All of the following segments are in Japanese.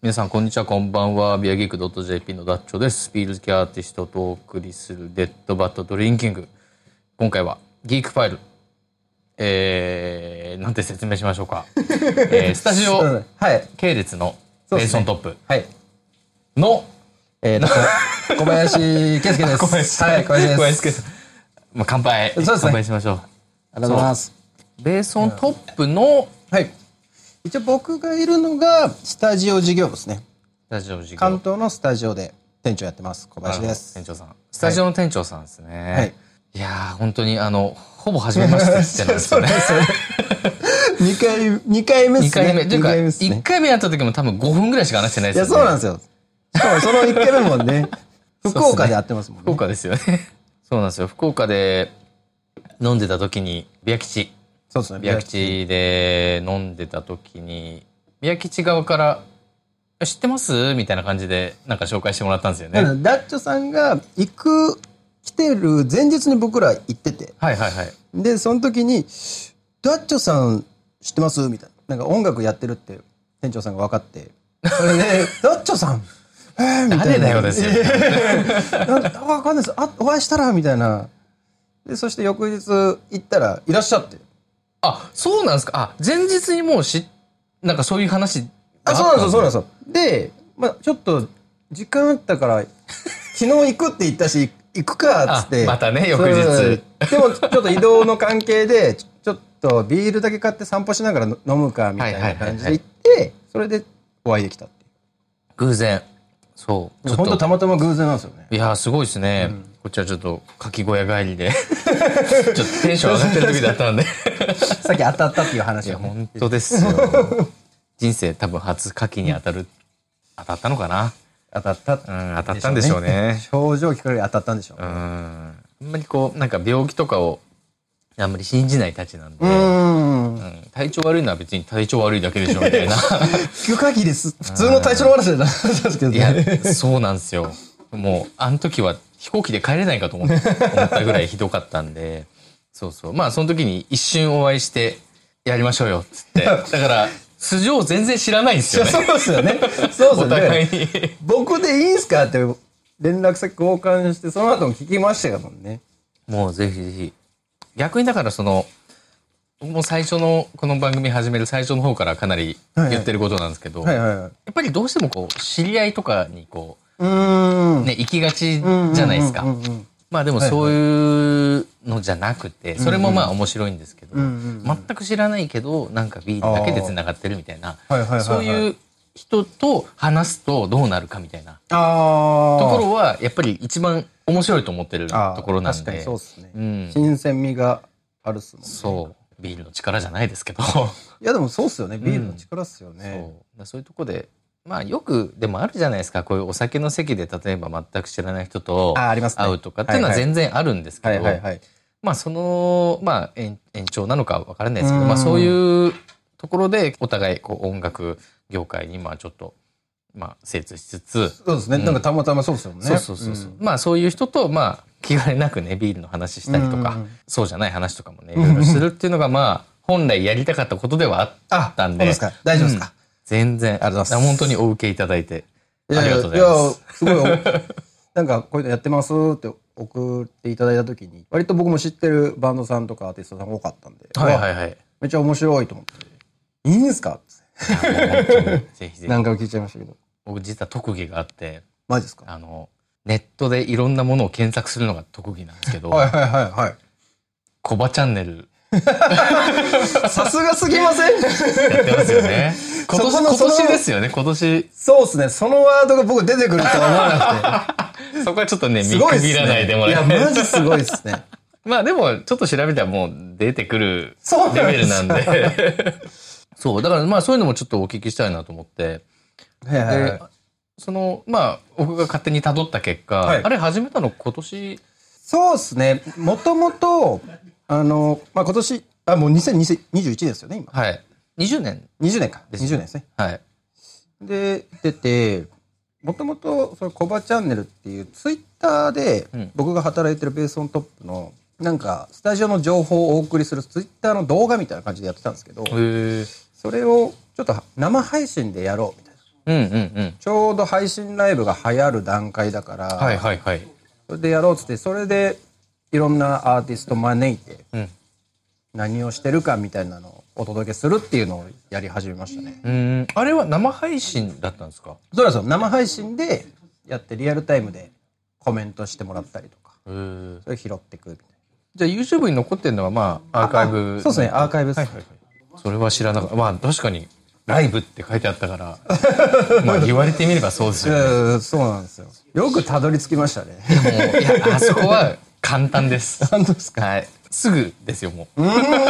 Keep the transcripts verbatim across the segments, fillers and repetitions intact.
皆さんこんにちは、こんばんは。ビアギーク .jp のダッチョです。ビール好きアーティストとお送りするデッドバッドドリンキング。今回はギークファイル。えー、なんて説明しましょうか。えー、スタジオ系列のベースオントップの、 えーと、小林圭介です。 小林はい、小林です。 小林圭介。まあ、乾杯。 そうですね。 乾杯しましょう。 ありがとうございます。 ベースオントップの、 はい。一応僕がいるのがスタジオ事業部ですね。 スタジオ事業。 関東のスタジオで店長やってます。小林です。 店長さん。スタジオの店長さんですね。 はい。 いやー、本当にあの、ほぼ初めましてってなんですよね。 にかい、二回目っすね。 にかいめ。というか、 いいっかいめやった時も多分ごふんぐらいしか話してないですよね。 いや、そうなんですよ。しかもそのいっかいめもね、福岡でやってますもんね。 福岡ですよね。そうなんですよ。福岡で飲んでた時に、ビア吉。 そうですね。 ビア吉で飲んでた時に、ビア吉側から、知ってますみたいな感じで、なんか紹介してもらったんですよね。 ダッチョさんが行く、来てる前日に僕ら行ってて。 はいはいはい。 で、その時に、ダッチョさん知ってますみたいな。なんか音楽やってるって店長さんが分かって。それで、ダッチョさんえー、みたいな。 誰だよですよ。 なんかわかんないです。あ、お会いしたらみたいな。で、そして翌日行ったらいらっしゃって。 あ、そうなんですか。あ、前日にもうし、なんかそういう話あ、そうなんですよ、そうなんですよ。で、まあちょっと、時間あったから、昨日行くって言ったし、行くか、つって。 またね、翌日。 でも、ちょっと移動の関係で、ちょっとビールだけ買って散歩しながら飲むか、みたいな感じで行って、それでお会いできたっていう。 偶然。そう。 本当たまたま偶然なんですよね。 いやー、すごいですね。うん、こっちはちょっと、かき小屋帰りで、ちょっとテンション上がってる時だったんで。 さっき当たったっていう話を、ね。いや、本当ですよ。人生多分初牡蠣に当たる、当たったのかな当たった。 うん、当たったんでしょうね。 症状聞かれて当たったんでしょう。 うん。あんまりこう、なんか病気とかを、あんまり信じないたちなんで、 うんうん、体調悪いのは別に体調悪いだけでしょみたいな。 聞く限りです。普通の体調の悪さじゃなかったんですけどね。 いや、そうなんですよ。もう、あの時は飛行機で帰れないかと思ったぐらいひどかったんで、そうそう。まあ、その時に一瞬お会いして、やりましょうよ、つって。だから、素性全然知らないんですよね。 そうですよね。そうですよね。お互いに。僕でいいんすかって連絡先交換して、その後も聞きましたもんね。 もうぜひぜひ。逆にだからその、もう最初の、この番組始める最初の方からかなり言ってることなんですけど、やっぱりどうしてもこう、知り合いとかにこう、うんね、行きがちじゃないですか。まあでもそういうのじゃなくて、それもまあ面白いんですけど、全く知らないけど、なんかビールだけで繋がってるみたいな、そういう人と話すとどうなるかみたいなところは、やっぱり一番面白いと思ってるところなんで。 確かにそうですね。うん、新鮮味があるっすもんね。 そう。ビールの力じゃないですけど。 いやでもそうっすよね。ビールの力っすよね。 うん、そう。そういうとこで、まあよくでもあるじゃないですか。こういうお酒の席で例えば全く知らない人と会うとかっていうのは全然あるんですけど、まあその、まあ延長なのかわからないですけど、まあそういうところでお互いこう音楽業界にまあちょっと、まあ精通しつつ。 そうですね。うん、なんかたまたまそうですよね。 そうそうそうそう、うん。まあそういう人と、まあ気兼ねなくね、ビールの話したりとか、そうじゃない話とかもね、いろいろするっていうのがまあ、本来やりたかったことではあったんで。 そうですか。大丈夫ですか、うん、 全然。ありがとうございます。本当にお受けいただいて。ありがとうございます。 いや、すごい。なんか、こういうのやってますって送っていただいたときに、割と僕も知ってるバンドさんとかアーティストさんが多かったんで。 はいはいはい。 めっちゃ面白いと思って。いいんですかって。ぜひぜひ。何回も聞いちゃいましたけど。 僕実は特技があって。 マジですか？ あの、ネットでいろんなものを検索するのが特技なんですけど。 はいはいはいはい。 コバチャンネル。 さすがすぎません？ やってますよね。今年、今年ですよね、今年。 そうですね。そのワードが僕出てくるとは思わなくて。そこはちょっとね、見くびらないでもらえない。いや、マジすごいですね。 まあでも、ちょっと調べたらもう出てくるレベルなんで。そう、だからまあそういうのもちょっとお聞きしたいなと思って。で、その、まあ、僕が勝手に辿った結果、はい、あれ始めたの今年？ そうですね。もともと、あの、まあ今年、あ、もうにせんにじゅういちですよね、今。 はい。にじゅうねん。 にじゅうねんか。にじゅうねんですね。 はい。 で、出て、もともと、そのコバチャンネルっていうツイッターで、僕が働いてるベースオントップの、なんか、スタジオの情報をお送りするツイッターの動画みたいな感じでやってたんですけど、それをちょっと生配信でやろうみたいな。 うんうんうん。 ちょうど配信ライブが流行る段階だから、 はいはいはい。 それでやろうっつって、それでいろんなアーティスト招いて、 うん、 何をしてるかみたいなのをお届けするっていうのをやり始めましたね。 うん。あれは生配信だったんですか？ そうですよ。生配信でやってリアルタイムでコメントしてもらったりとか、それ拾ってくみたいな。 じゃあ YouTube に残ってるのはまあアーカイブ。 そうですね、アーカイブです。 はいはいはい。それは知らなかった。まあ確かにライブって書いてあったから、まあ言われてみればそうですよね。 そうなんですよ。よくたどり着きましたね。 もういや、あそこは簡単です。 本当ですか？ はい。すぐですよ、もう。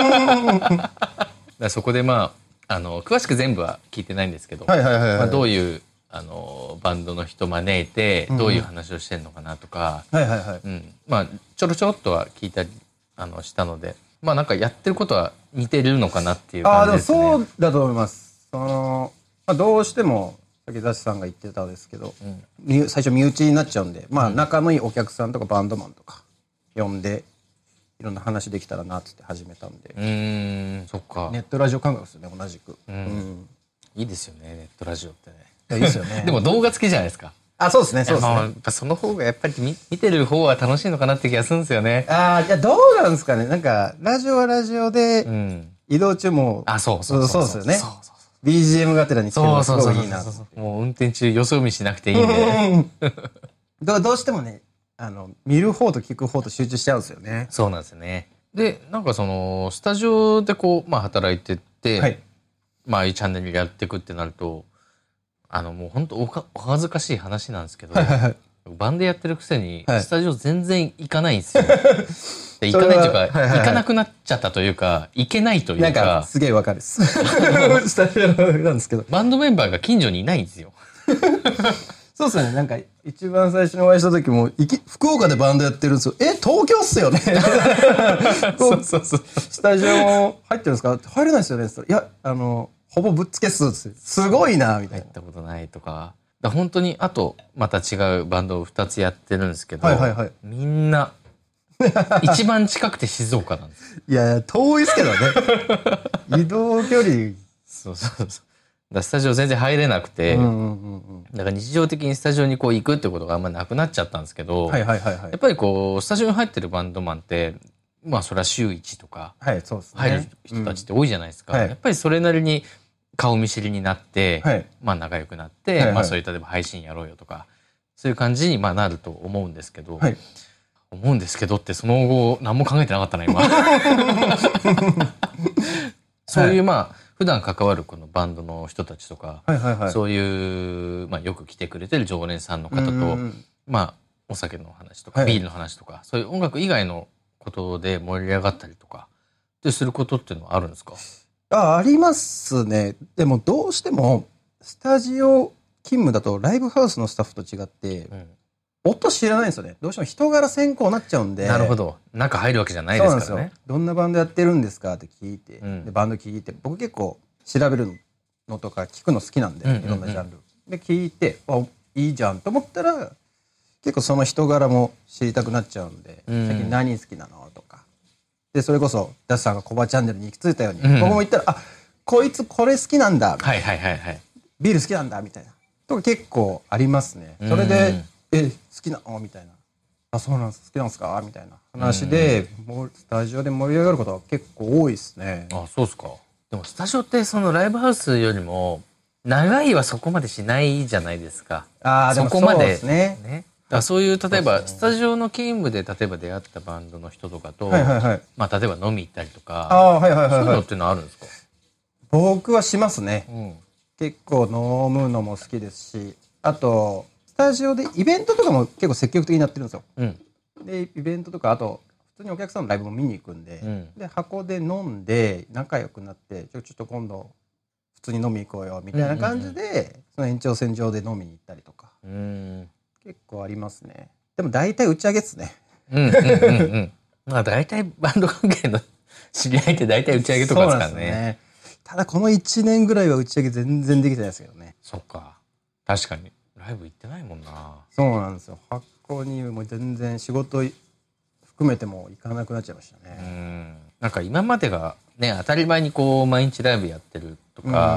だそこでまあ、あの、詳しく全部は聞いてないんですけど、どういう、あの、バンドの人招いて、どういう話をしてるのかなとか、まあ、ちょろちょろっとは聞いたり、あの、したので、まあなんかやってることは似てるのかなっていう感じですね。 ああ、でもそうだと思います。その、まあ、どうしても、さっきザシさんが言ってたんですけど、うん、最初身内になっちゃうんで、まあ仲のいいお客さんとかバンドマンとか呼んで、いろんな話できたらなっつって始めたんで。 うーん、そっか。 ネットラジオ感覚ですよね、同じく。 うん。うん、いいですよね、ネットラジオってね。 いや、いいですよね。 でも動画付きじゃないですか。 あ、そうですね、そうですね。 やっぱその方がやっぱり 見, 見てる方は楽しいのかなって気がするんですよね。 ああ、いや、どうなんですかね。なんか、ラジオはラジオで、移動中も、 あ、そうそうそう。 そうですよね。ビージーエム がてらに聞けるのすごいいいな。 もう運転中よそ見しなくていいんで。 ど, どうしてもね、あの、見る方と聞く方と集中しちゃうんですよね。 そうなんですよね。で、なんかその、スタジオでこう、まあ働いてって、はい、まあああいうチャンネルやっていくってなると、あのもう本当 お, お恥ずかしい話なんですけど、はいはいはい、バンドやってるくせに、スタジオ全然行かないんですよ。で行かないというか、はいはいはい、行かなくなっちゃったというか、行けないというか。 なんか、すげえわかるっす。スタジオなんですけど。 バンドメンバーが近所にいないんですよ。 そうっすね。なんか、一番最初にお会いした時も、いき福岡でバンドやってるんですよ。え、東京っすよね。そうそうそう。スタジオ入ってるんですか？入れないですよね。いや、あの、ほぼぶっつけっす。すごいな、みたいな。 入ったことないとか。だ本当に、あと、また違うバンドをふたつやってるんですけど、はいはいはい、みんな、一番近くて静岡なんです。 いや、遠いですけどね。移動距離。 そうそうそう。だスタジオ全然入れなくて、だから日常的にスタジオにこう行くってことがあんまなくなっちゃったんですけど、やっぱりこう、スタジオに入ってるバンドマンって、まあそれは週いちとか、入る人たちって多いじゃないですか。はい、やっぱりそれなりに顔見知りになって、はい、まあ仲良くなって、はいはい、まあそういう例えば配信やろうよとか、そういう感じにまあなると思うんですけど、はい、思うんですけどってその後何も考えてなかったな、今。そういうまあ、普段関わるこのバンドの人たちとか、そういう、まあよく来てくれてる常連さんの方と、まあお酒の話とか、ビールの話とか、そういう音楽以外のことで盛り上がったりとか、ですることっていうのはあるんですか？ あ、ありますね。でもどうしても、スタジオ勤務だとライブハウスのスタッフと違って、うん、音知らないんですよね。どうしても人柄先行になっちゃうんで。 なるほど。中入るわけじゃないですからね。 そうなんですよ。どんなバンドやってるんですかって聞いて、うん、でバンド聞いて、僕結構調べるのとか聞くの好きなんで、いろんなジャンル。で、聞いて、あ、いいじゃんと思ったら、結構その人柄も知りたくなっちゃうんで、うん、最近何好きなのとか。で、それこそ、ダスさんがコバチャンネルに行き着いたように、うん、僕も言ったら、あ、こいつこれ好きなんだ。はいはいはいはい。ビール好きなんだみたいな。とか結構ありますね。それで、え、好きなのみたいな。あ、そうなんです。好きなんですかみたいな話で、もうスタジオで盛り上がることは結構多いですね。 あ、そうですか。でもスタジオってそのライブハウスよりも、長いはそこまでしないじゃないですか。 ああ、でもそうですね。 ね。だそういう、例えば、スタジオの勤務で、例えば出会ったバンドの人とかと、まあ、例えば飲み行ったりとか、そういうのっていうのはあるんですか？ 僕はしますね。うん、結構飲むのも好きですし、あと、スタジオでイベントとかも結構積極的になってるんですよ。うん、で、イベントとか、あと、普通にお客さんのライブも見に行くんで、うん、で、箱で飲んで、仲良くなって、ちょ、ちょっと今度、普通に飲み行こうよ、みたいな感じで、その延長線上で飲みに行ったりとか。うん結構ありますね。でも大体打ち上げっすね。うんうんうんうん。 まあ大体バンド関係の知り合いって大体打ち上げとかですからね。ね。 ただこのいちねんぐらいは打ち上げ全然できてないですけどね。 そっか。確かに。ライブ行ってないもんな。 そうなんですよ。発行にも全然仕事含めても行かなくなっちゃいましたね。うん。 なんか今までがね、当たり前にこう毎日ライブやってるとか、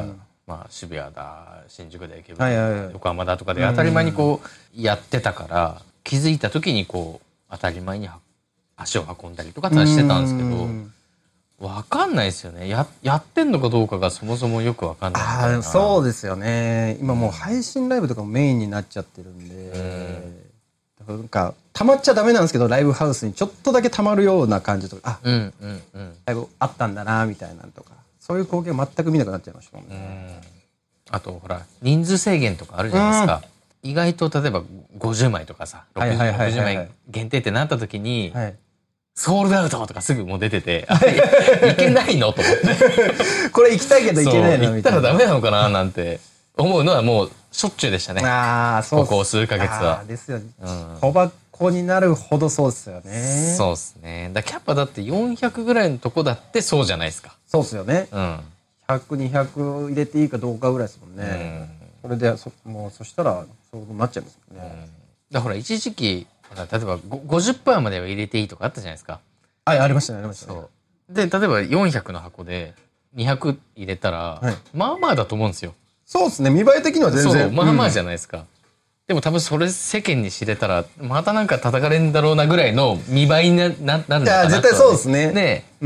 まあ、渋谷だ新宿だ池袋だ、はいはいはい、横浜だとかで当たり前にこうやってたから、気づいた時にこう当たり前に足を運んだりとかしてたんですけど、分かんないですよね。 や, やってんのかどうかがそもそもよく分かんない。 ああそうですよね。今もう配信ライブとかもメインになっちゃってるんで、うん、なんか溜まっちゃダメなんですけど、ライブハウスにちょっとだけ溜まるような感じとか、あ、うんうんうん、ライブあったんだなみたいなのとか、そういう光景全く見なくなっちゃいましたもんね。 うん、あとほら人数制限とかあるじゃないですか。うん、意外と例えばごじゅうまいとかさ、ろくじゅうまい限定ってなった時に、はい、ソールドアウトとかすぐもう出てて、いけないのと思ってこれ行きたいけど行けないの行ったらダメなのかななんて思うのはもうしょっちゅうでしたね。ああ、そうここ数ヶ月はですよね。小箱になるほどそうですよね。 そうですね。だキャパだってよんひゃくぐらいのとこだってそうじゃないですか。 そうですよね。うん、ひゃく、にひゃく入れていいかどうかぐらいですもんね。うん、それでそもうそしたらそうなっちゃいますもんね。うん、 だから一時期例えば ごじゅっパーセント までは入れていいとかあったじゃないですか。 はい、ありましたね、ありましたね。そうで例えばよんひゃくの箱でにひゃく入れたら、はい、まあまあだと思うんですよ。 そうですね、見栄え的には全然そうまあまあじゃないですか。うん、でも多分それ世間に知れたらまたなんか叩かれるんだろうなぐらいの見栄えに な, なるのかなと、ね、いや絶対そうですね。 ね、うん、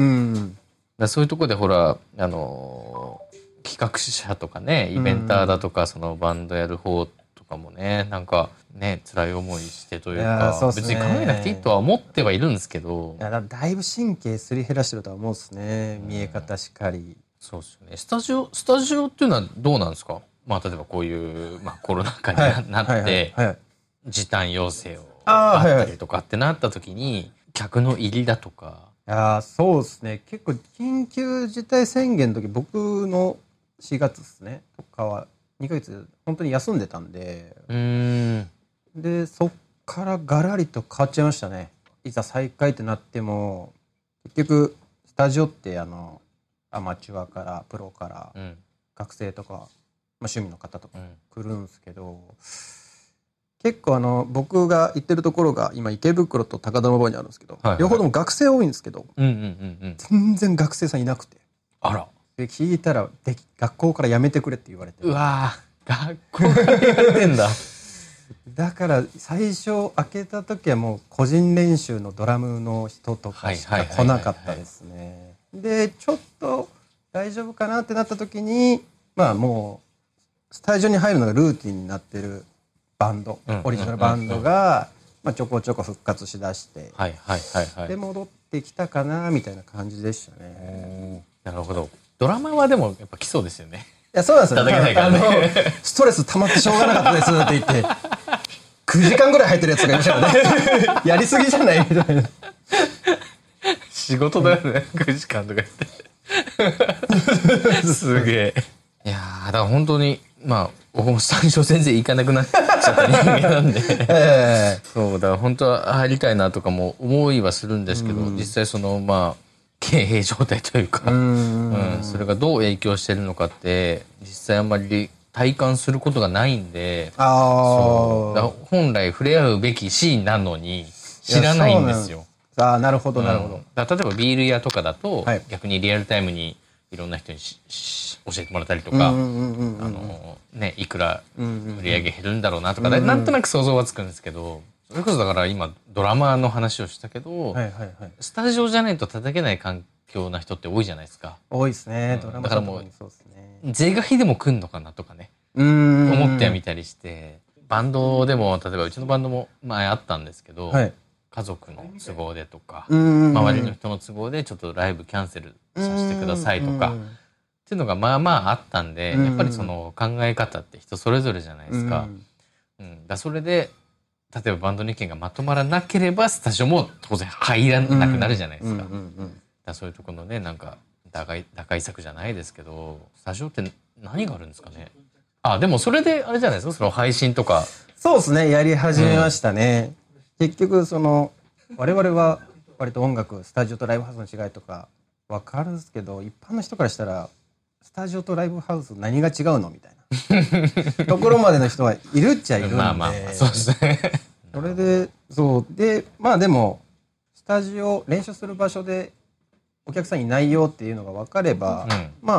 だそういうところでほらあのー、企画者とかねイベンターだとか、うん、そのバンドやる方とかもねなんかね辛い思いしてというか、ね、別に考えなくていいとは思ってはいるんですけど、 いやだ, だいぶ神経すり減らしてるとは思うんですね。見え方しかり。 そうですよね。スタジオスタジオっていうのはどうなんですか。まあ例えばこういう、まあ、コロナ禍に な,、はい、なって、はいはいはい、時短要請をあったりとかってなった時に、はいはい、客の入りだとか。 あそうですね。結構緊急事態宣言の時僕のしがつですねとかはにかげつ本当に休んでたんで、うーんでそっからガラリと変わっちゃいましたね。いざ再開ってなっても結局スタジオってあのアマチュアからプロから、うん、学生とか、まあ、趣味の方とか来るんですけど、うん、結構あの僕が行ってるところが今池袋と高田馬場にあるんですけど、はいはい、両方とも学生多いんですけど、うんうんうんうん、全然学生さんいなくて、 あらで聞いたらで学校から辞めてくれって言われて、 うわ学校から辞めてんだだから最初開けた時はもう個人練習のドラムの人とかしか来なかったですね。でちょっと大丈夫かなってなった時にまあもうスタジオに入るのがルーティンになってるバンド、うん、オリジナルバンドが、まあ、ちょこちょこ復活しだして、はいはいはいはい、で戻ってきたかなみたいな感じでしたね。 なるほど。ドラマはでもやっぱ来そうですよね。 いやそうなんですよね。ねあのストレス溜まってしょうがなかったですって言ってくじかんぐらい入ってるやつがいましたからねやりすぎじゃないみたいな。 仕事だよね、うん、くじかんとか言ってすげえ。いやだから本当にまあ僕もスタジオ全然行かなくなっちゃった人間なんで、えー、そうだから本当は入りたいなとかも思いはするんですけど、うん、実際そのまあ経営状態というか、うん、うん、それがどう影響してるのかって実際あんまり体感することがないんで、あそうだ本来触れ合うべきシーンなのに知らないんですよ。 ああなるほどなるほど、うん、 だ例えばビール屋とかだと、はい、逆にリアルタイムにいろんな人にしし教えてもらったりとかいくら売り上げ減るんだろうなとか、うんうん、なんとなく想像はつくんですけど、それこそだから今ドラマの話をしたけど、はいはいはい、スタジオじゃないと叩けない環境な人って多いじゃないですか。 多いですね、うん、ドラマだからもう是が非でも来んのかなとかねうん思ってはみたりして、バンドでも例えばうちのバンドも前あったんですけど、はい、家族の都合でとか周りの人の都合でちょっとライブキャンセルさせてくださいとかっていうのがまあまああったんで、やっぱりその考え方って人それぞれじゃないですか。うん、だそれで例えばバンドの意見がまとまらなければスタジオも当然入らなくなるじゃないですか。だそういうところのねなんか打開、打開策じゃないですけど、スタジオって何があるんですかね。あでもそれであれじゃないですか、その配信とか。 そうですね、やり始めましたね、うん、結局その我々は割と音楽スタジオとライブハウスの違いとか分かるんですけど、一般の人からしたらスタジオとライブハウス何が違うのみたいなところまでの人はいるっちゃいるんでまあまあそうですねそれでそうでまあでもスタジオ練習する場所でお客さんいないよっていうのが分かれば、うん、まあ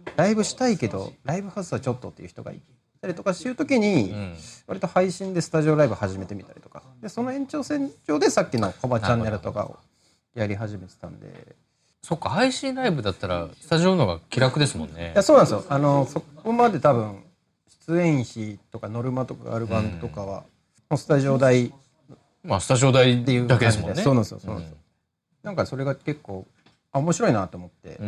ライブしたいけどライブハウスはちょっとっていう人がいたりとかしていう時に、うん、割と配信でスタジオライブ始めてみたりとかでその延長線上でさっきのコバチャンネルとかをやり始めてたんで。 そっか、配信ライブだったらスタジオの方が気楽ですもんね。 いやそうなんですよ。あのそこまで多分出演費とかノルマとかあるバンドとかは、うん、もうスタジオ代まあスタジオ代だけですもんね。 そうなんですよ、そうなんですよ、うん、なんかそれが結構あ面白いなと思って、うん、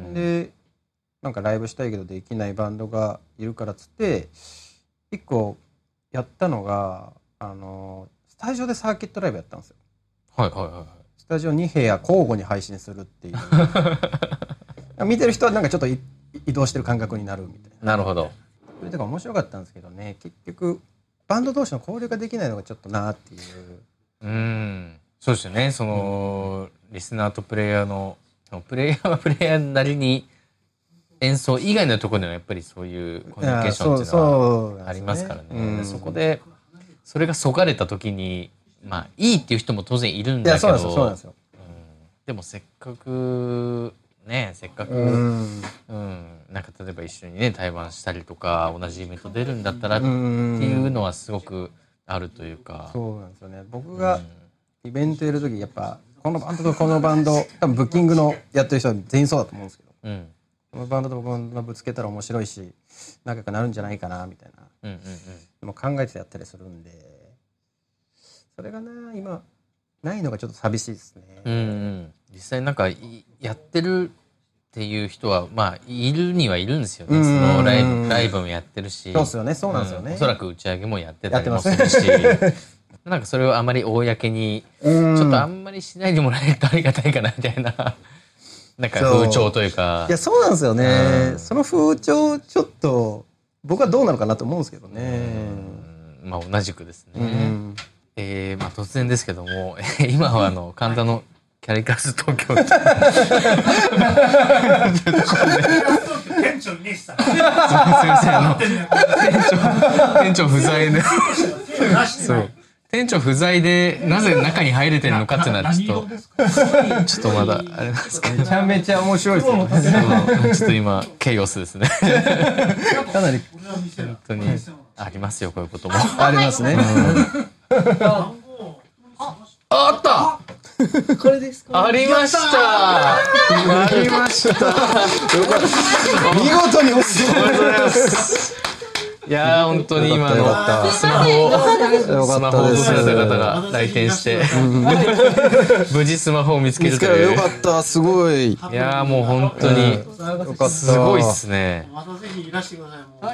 でなんかライブしたいけどできないバンドがいるからっつって一個やったのがあのスタジオでサーキットライブやったんですよ。 はいはいはい。 スタジオに部屋交互に配信するっていう見てる人はなんかちょっと移動してる感覚になるみたいな。 なるほど。 それとか面白かったんですけどね、結局バンド同士の交流ができないのがちょっとなっていう。 うーん、そうですよね。その、うん、リスナーとプレイヤーのプレイヤーはプレイヤーなりに演奏以外のところではやっぱりそういうコミュニケーションっていうのはありますからね。そ, う そ, う、ねうん、そこでそれがそがれた時にまあいいっていう人も当然いるんだけど、いやそうなんですよ、うん、でもせっかくねせっかく、うんうん、なんか例えば一緒にね対バンしたりとか同じイベント出るんだったらっていうのはすごくあるというか。 そうなんですよね。僕がイベントやる時やっぱこのバンドとこのバンド多分ブッキングのやってる人は全員そうだと思うんですけど、うん、このバンドとこのバンドぶつけたら面白いし仲良くなるんじゃないかなみたいな、うんうんうん、でも考えてやったりするんで。それがな今ないのがちょっと寂しいですね。 うんうん、実際なんかやってるっていう人はまあいるにはいるんですよね。そのライブライブもやってるし、 そうですよね、そうなんですよね。うん、 おそらく打ち上げもやってたりもするし、なんかそれをあまり公にちょっとあんまりしないでもらえるとありがたいかなみたいななんか風潮というか。 いやそうなんですよね。うん、その風潮ちょっと僕はどうなのかなと思うんですけどね。 うん、まあ同じくですね。うんえーまあ、突然ですけども今はあの神田のキャリカス東京店長にしたすみませんあの店長店長不在でそう店長不在でなぜ中に入れてるのかっていうのはちょっとちょっとまだあれなんですけどめちゃめちゃ面白いですね。 ちょっと今ケイオスですねかなり本当にありますよこういうこともありますね、うんあ, あったこれですか。 ありましたありました見事に押すありがとうございますいやー本当に今のスマホをスマホを持たれた方が来店して無事スマホを見つけるという。 よかったすごい。いやーもう本当にすごいっすね。 またぜひいらしてください。もう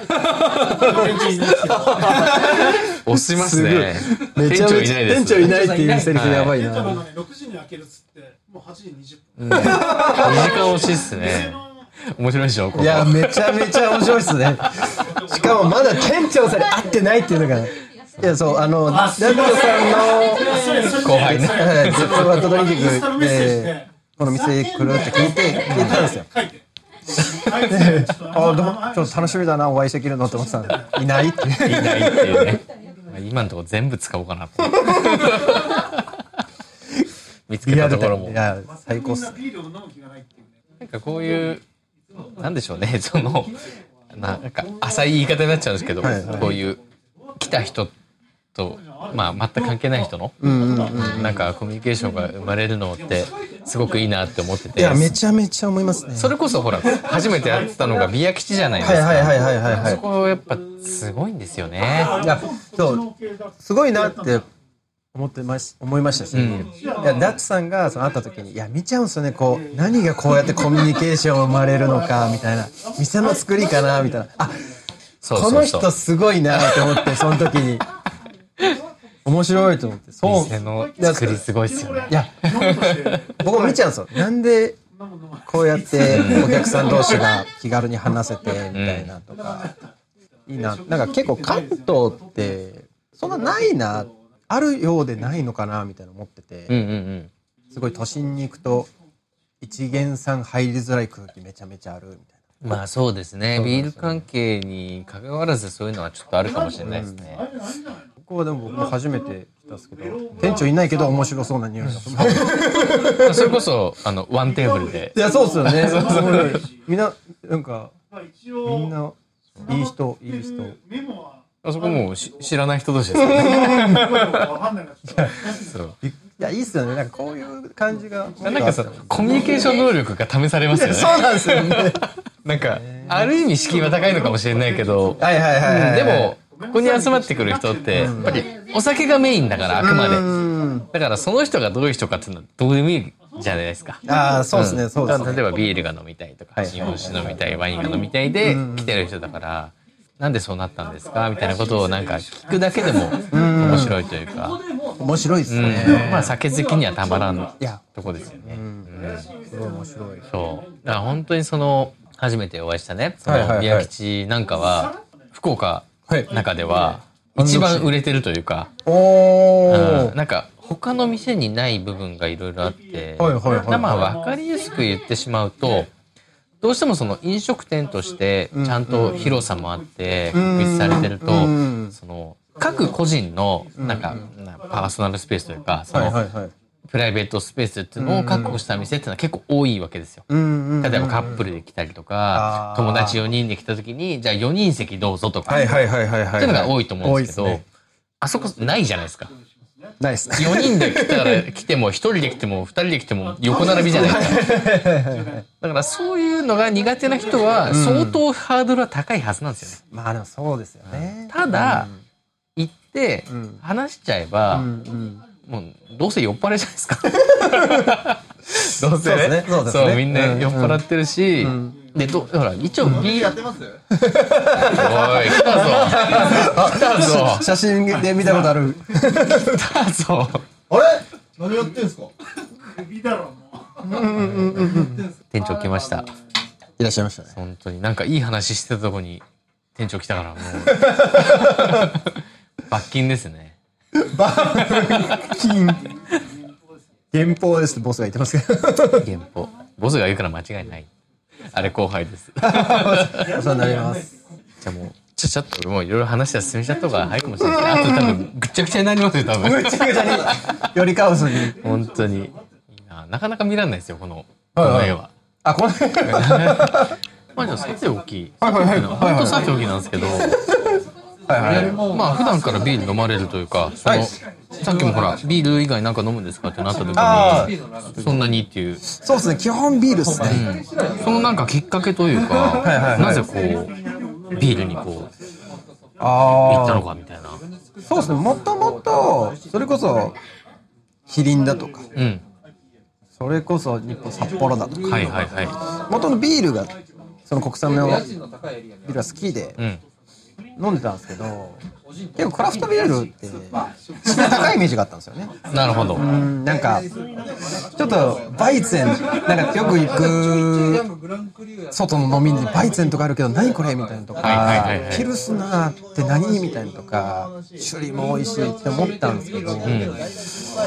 押しますね。 店長いないです。店長いないっていうセリフやばいな。 ろくじに開けるっつってもうはちじにじゅっぷん。 にじかん押しっすね。面白いでしょここ。 いやめちゃめちゃ面白いっすね。しかもまだ店長さんに会ってないっていうのが。いやそうあのダビドさんの後輩ね。 絶対バッドドリンキングでこの店来るって聞いて聞いたんですよ。あでもちょっと楽しみだなお会いできるのって思ってたらいないっていないっていうね。今のところ全部使おうかなと見つけたところも。 いや最高っす。 なんかこういうなんでしょうねそのなんか浅い言い方になっちゃうんですけど、はいはい、こういう来た人と、まあ、全く関係ない人の、うんうんうん、なんかコミュニケーションが生まれるのってすごくいいなって思ってて。 いやめちゃめちゃ思いますね。 それこそほら初めてやったのがビア吉じゃないですか。 はいはいはいはいはい、 そこやっぱすごいんですよね。 いやそうすごいなって思ってまし思いましたし、うん、いやダッツさんがその会った時にいや見ちゃうんですよねこう何がこうやってコミュニケーション生まれるのかみたいな店の作りかなみたいなあそうそうそうこの人すごいなと思ってその時に面白いと思ってそう店の作りすごいっすよね。 いや僕も見ちゃうんですよ。なんでこうやってお客さん同士が気軽に話せてみたいなとか、うん、いいななんか結構関東ってそんなないなあるようでないのかなみたいな思ってて、うんうんうん、すごい都心に行くと一元さん入りづらい空気めちゃめちゃあるみたいな。まあそうですね。そうですねビール関係に関わらずそういうのはちょっとあるかもしれないですね。うん、ここはでも僕初めて来たんですけど店長いないけど面白そうな匂いがそれこそあのワンテーブルでいやそうですよねみんななんか一応みんないい人いい人。 メモはあそこもう知らない人同士ですからね。 そう。いやいいっすよね。なんかこういう感じがなんかさコミュニケーション能力が試されますよね。 そうなんですよね。 なんかある意味敷居は高いのかもしれないけど、 はいはいはい、はい、 でもここに集まってくる人ってやっぱりお酒がメインだからあくまで。だからその人がどういう人かっていうのはどうでもいいじゃないですか。 ああそうですね、うん、そうですね。 例えばビールが飲みたいとか日本酒飲みたいワインが飲みたいで来てる人だから。なんでそうなったんですかみたいなことをなんか聞くだけでも面白いというか面白いですね、 うん、まあ酒好きにはたまらんとこですよね。 すごい面白い。 そうだから本当にその初めてお会いしたねその宮吉なんかは福岡の中では一番売れてるというか、 おうん、なんか他の店にない部分がいろいろあって、 はいはいはいはい、 まあ分かりやすく言ってしまうとどうしてもその飲食店としてちゃんと広さもあって確立されてるとその各個人のなんかパーソナルスペースというかそのプライベートスペースっていうのを確保した店っていうのは結構多いわけですよ。例えばカップルで来たりとか友達よにんで来た時にじゃあよにん席どうぞとかっていうのが多いと思うんですけどあそこないじゃないですか。 ないっす。 よにんで来たら来てもひとりで来てもふたりで来ても横並びじゃないですか。だからそういうのが苦手な人は相当ハードルは高いはずなんですよね。 うん、まあでもそうですよね。 ただ、うん、行って話しちゃえば、うん、もうどうせ酔っ払いじゃないですか。どうせね、ねそうですね、そうみんな酔っ払ってるし、うんうんでどほら一応ビールやってます。おい来たぞ来たぞ写真で見たことある。 来たぞあれ何やってんすか。 首だろもう。店長来ました。 いらっしゃいましたね。 本当になんかいい話してたとこに店長来たからもう罰金ですね。 罰金。減俸ですってボスが言ってますけど。 減俸。ボスが言うから間違いない。あれ後輩です。 お世話になります。 じゃあもうちゃちゃっともういろいろ話して進めちゃった方が早いかもしれない。あと多分ぐっちゃぐちゃになりますよ多分。 ぐっちゃぐちゃによりカオスに。 本当にいいな。なかなか見らんないですよこのこの絵は。 あこの絵。 まあじゃあさておき。 はいはいはい。 本当さておきなんですけど。はいはい、まあ普段からビール飲まれるというかその、はい、さっきもほらビール以外なんか飲むんですかってなった時にそんなにっていうそうですね基本ビールっすね、 うん、そのなんかきっかけというかはいはい、はい、なぜこうビールにこうあ行ったのかみたいな。 そうですねもともとそれこそキリンだとか、うん、それこそ日本札幌だとかはいはいはい元のビールがその国産のビールが好きで、うん飲んでたんですけど結構クラフトビールって高いイメージがあったんですよね。 なるほど。 うんなんかちょっとバイツェンなんかよく行く外の飲みにバイツェンとかあるけど何これみたいなとか、はいはいはいはい、ピルスナーって何みたいなとか種類も美味しいって思ったんですけど、うん、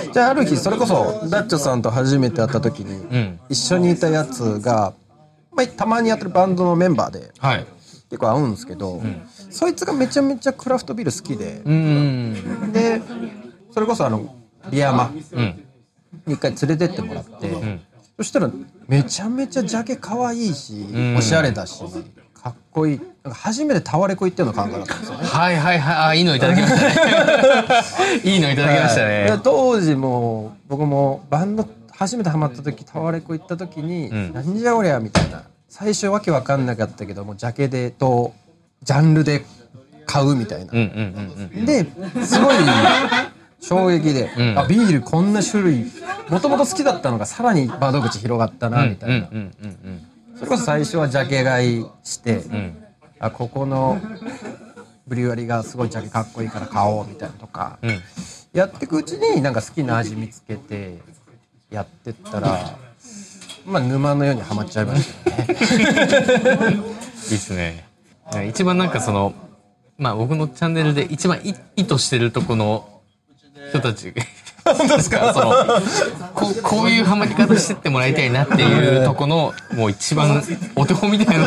じゃあある日それこそダッチョさんと初めて会った時に、うん、一緒にいたやつが、まあ、たまにやってるバンドのメンバーで、はい、結構会うんですけど、うんそいつがめちゃめちゃクラフトビール好きで、うんでそれこそあのリヤマに一回連れてってもらって、うん、そしたらめちゃめちゃジャケ可愛いし、うん、おしゃれだしかっこいいなんか初めてタワレコ行ったような感覚だったんですよね。 はいはいはいあいいのいただきましたねいいのいただきましたね、 はい、当時も僕もバンド初めてハマった時タワレコ行った時に、うん、なんじゃおりゃみたいな最初わけわかんなかったけどもジャケでとジャンルで買うみたいな、うんうんうんうん、ですごい衝撃で、うん、あビールこんな種類もともと好きだったのがさらに窓口広がったなみたいな、それこそ最初はジャケ買いして、うん、あここのブリュワリがすごいジャケかっこいいから買おうみたいなとか、うん、やっていくうちになんか好きな味見つけてやってったらまあ沼のようにはまっちゃいましたねいいっすね。一番なんかそのまあ僕のチャンネルで一番意図してるとこの人たち本当ですかそのこ, こういうハマり方してってもらいたいなっていうとこのもう一番お手本みたいな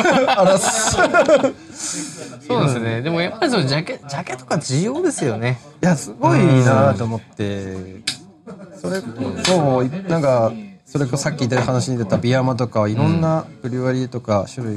そうですね。でもやっぱりそのジャケジャケとか需要ですよね。 いやすごいなと思ってそれそうなんかそれこそさっき言った話に出たビアマとかいろんなブリュワリーとか種類が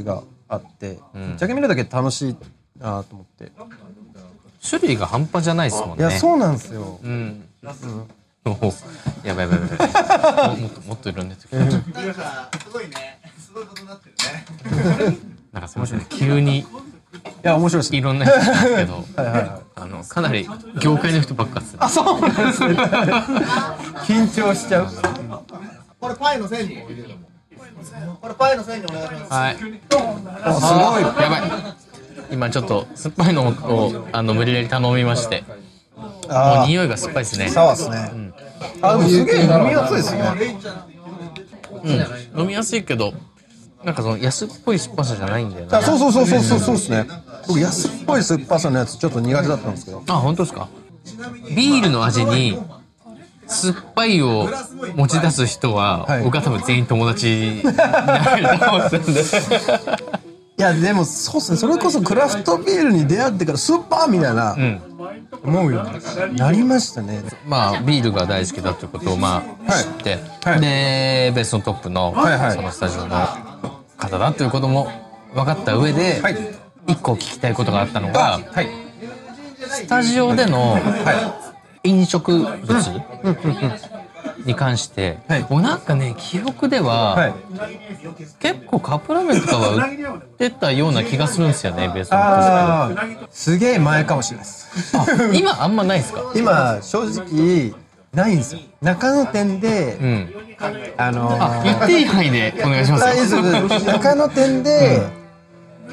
あって、うん、ぶっちゃけ見るだけ楽しいなと思って。 種類が半端じゃないですもんね。 いや、そうなんですよ。 うん。うん、やばいやばいやばい。もっともっといろんなやつ。すごいね。すごいことになってるね。 なんかすみません、急に。 いや面白いです。 いろんなやつなんですけど、はいはいはい、あのかなり業界の人ばっかっすね。 あ、そうなんですね。緊張しちゃう。 これパイの線に。これパイの線にお願いします。 はい。すごいやばい。今ちょっと酸っぱいのをあの無理やり頼みまして、もう匂いが酸っぱいですね。 そうですね。うん、あ、でもすげえ飲みやすいですね。 うん、飲みやすいけど。なんかその安っぽい酸っぱさじゃないんだよね。 あ、そうそうそうそうそうそうですね。僕安っぽい酸っぱさのやつちょっと苦手だったんですけど。 あ、本当ですか。ビールの味に酸っぱいを持ち出す人は、はい、僕は多分全員友達になれると思ってるんで。いやでもそうっすね。それこそクラフトビールに出会ってからスーパーみたいな、うん、思うようになりましたね。 まあビールが大好きだということをまあ知って、はいはい、でベースのトップの、はいはい、そのスタジオの方だということも分かった上で、はい、一個聞きたいことがあったのが、はい、スタジオでの、はい、飲食物に関して、はい、もうなんかね記憶では、はい、結構カップラーメンとかは売ってたような気がするんですよね。ベースのトップ。 すげえ前かもしれないです。 あ、今あんまないですか？ 今正直ないんですよ。中野店で、うん、あのー、 あ、言っていい範囲でお願いしますよ。 中野店で、うん、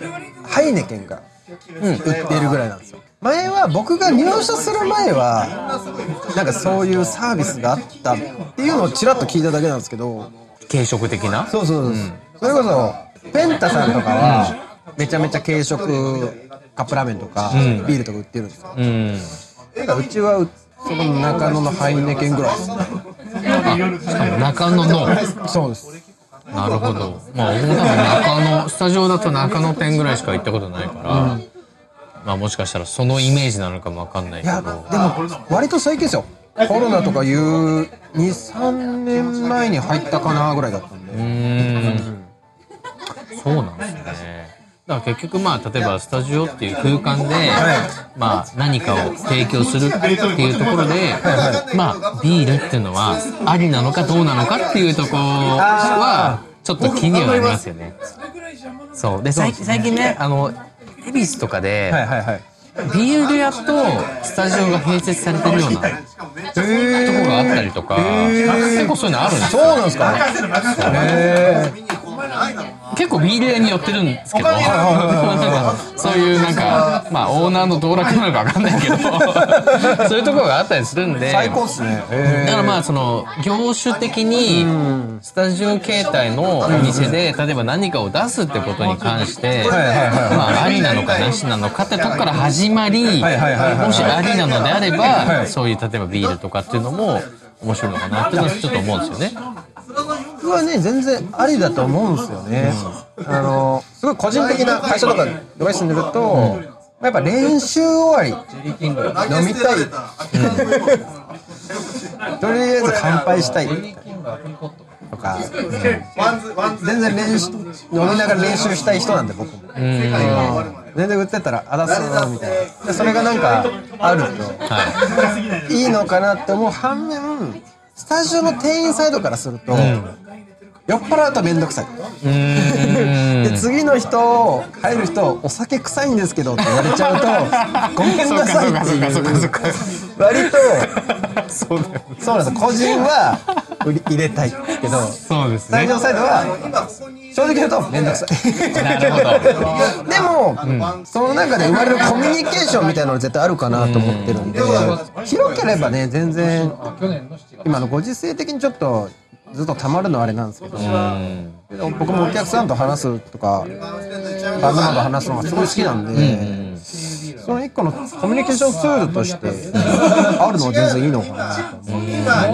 ハイネケンが売ってるぐらいなんですよ。前は僕が入社する前はなんかそういうサービスがあったっていうのをちらっと聞いただけなんですけど、 軽食的な。 そうそうそう、うん、それこそペンタさんとかはめちゃめちゃ軽食カップラーメンとか、うん、ビールとか売ってるんですよ。うん、だからうちはその中野のハイネケンぐらいです。 あ、中野の。 そうです。 なるほど。まあ僕も多分中野スタジオだと中野店ぐらいしか行ったことないから、うん、まあもしかしたらそのイメージなのかもわかんないけど。いやでも割と最近ですよ。コロナとかいうに、さんねんまえに入ったかなぐらいだったんで。うーん。 そうなんですね。だから結局まあ例えばスタジオっていう空間で、はい、まあ何かを提供するっていうところで、はいはい、まあビールっていうのはありなのかどうなのかっていうところはちょっと気にはなりますよね。そうで最近最近ね、あの恵比寿とかで、はいはいはい、ビール屋とスタジオが併設されてるようなとこがあったりとか、結構そういうのあるんですよ。 そうなんですか。へー。 結構ビール屋に寄ってるんですけど、そういうなんかまあオーナーの道楽なのか分かんないけどそういうところがあったりするんで、 最高っすね。 だからまあその業種的にスタジオ形態のお店で例えば何かを出すってことに関してまあありなのかなしなのかってとこから始まり、もしありなのであればそういう例えばビールとかっていうのも面白いのかなってちょっと思うんですよね。 僕はね全然ありだと思うんですよね。うん、あのすごい個人的な会社とかドバイ住んでると、うん、やっぱ練習終わり飲みたい、うん、とりあえず乾杯したいとか、うん、全然練習飲みながら練習したい人なんで僕も、うん、全然売ってたらあらすのみたいなでそれがなんかあると、はい、いいのかなって思う反面スタジオの店員サイドからすると、うん、酔っ払うとめんどくさい。で次の人入る人お酒臭いんですけどって言われちゃうとごめんなさいっていう割とそうなんです。個人は入れたいけどそうです、ね、 スタジオサイドは正直言うとめんどくさい。 なるほど。 でも、うん、その中で生まれるコミュニケーションみたいなの絶対あるかなと思ってるんで、広ければね全然今のご時世的にちょっとずっとたまるのはあれなんですけど、僕もお客さんと話すとかバンドマンと話すのがすごい好きなんで、その一個のコミュニケーションツールとしてあるのは全然いいのかなと思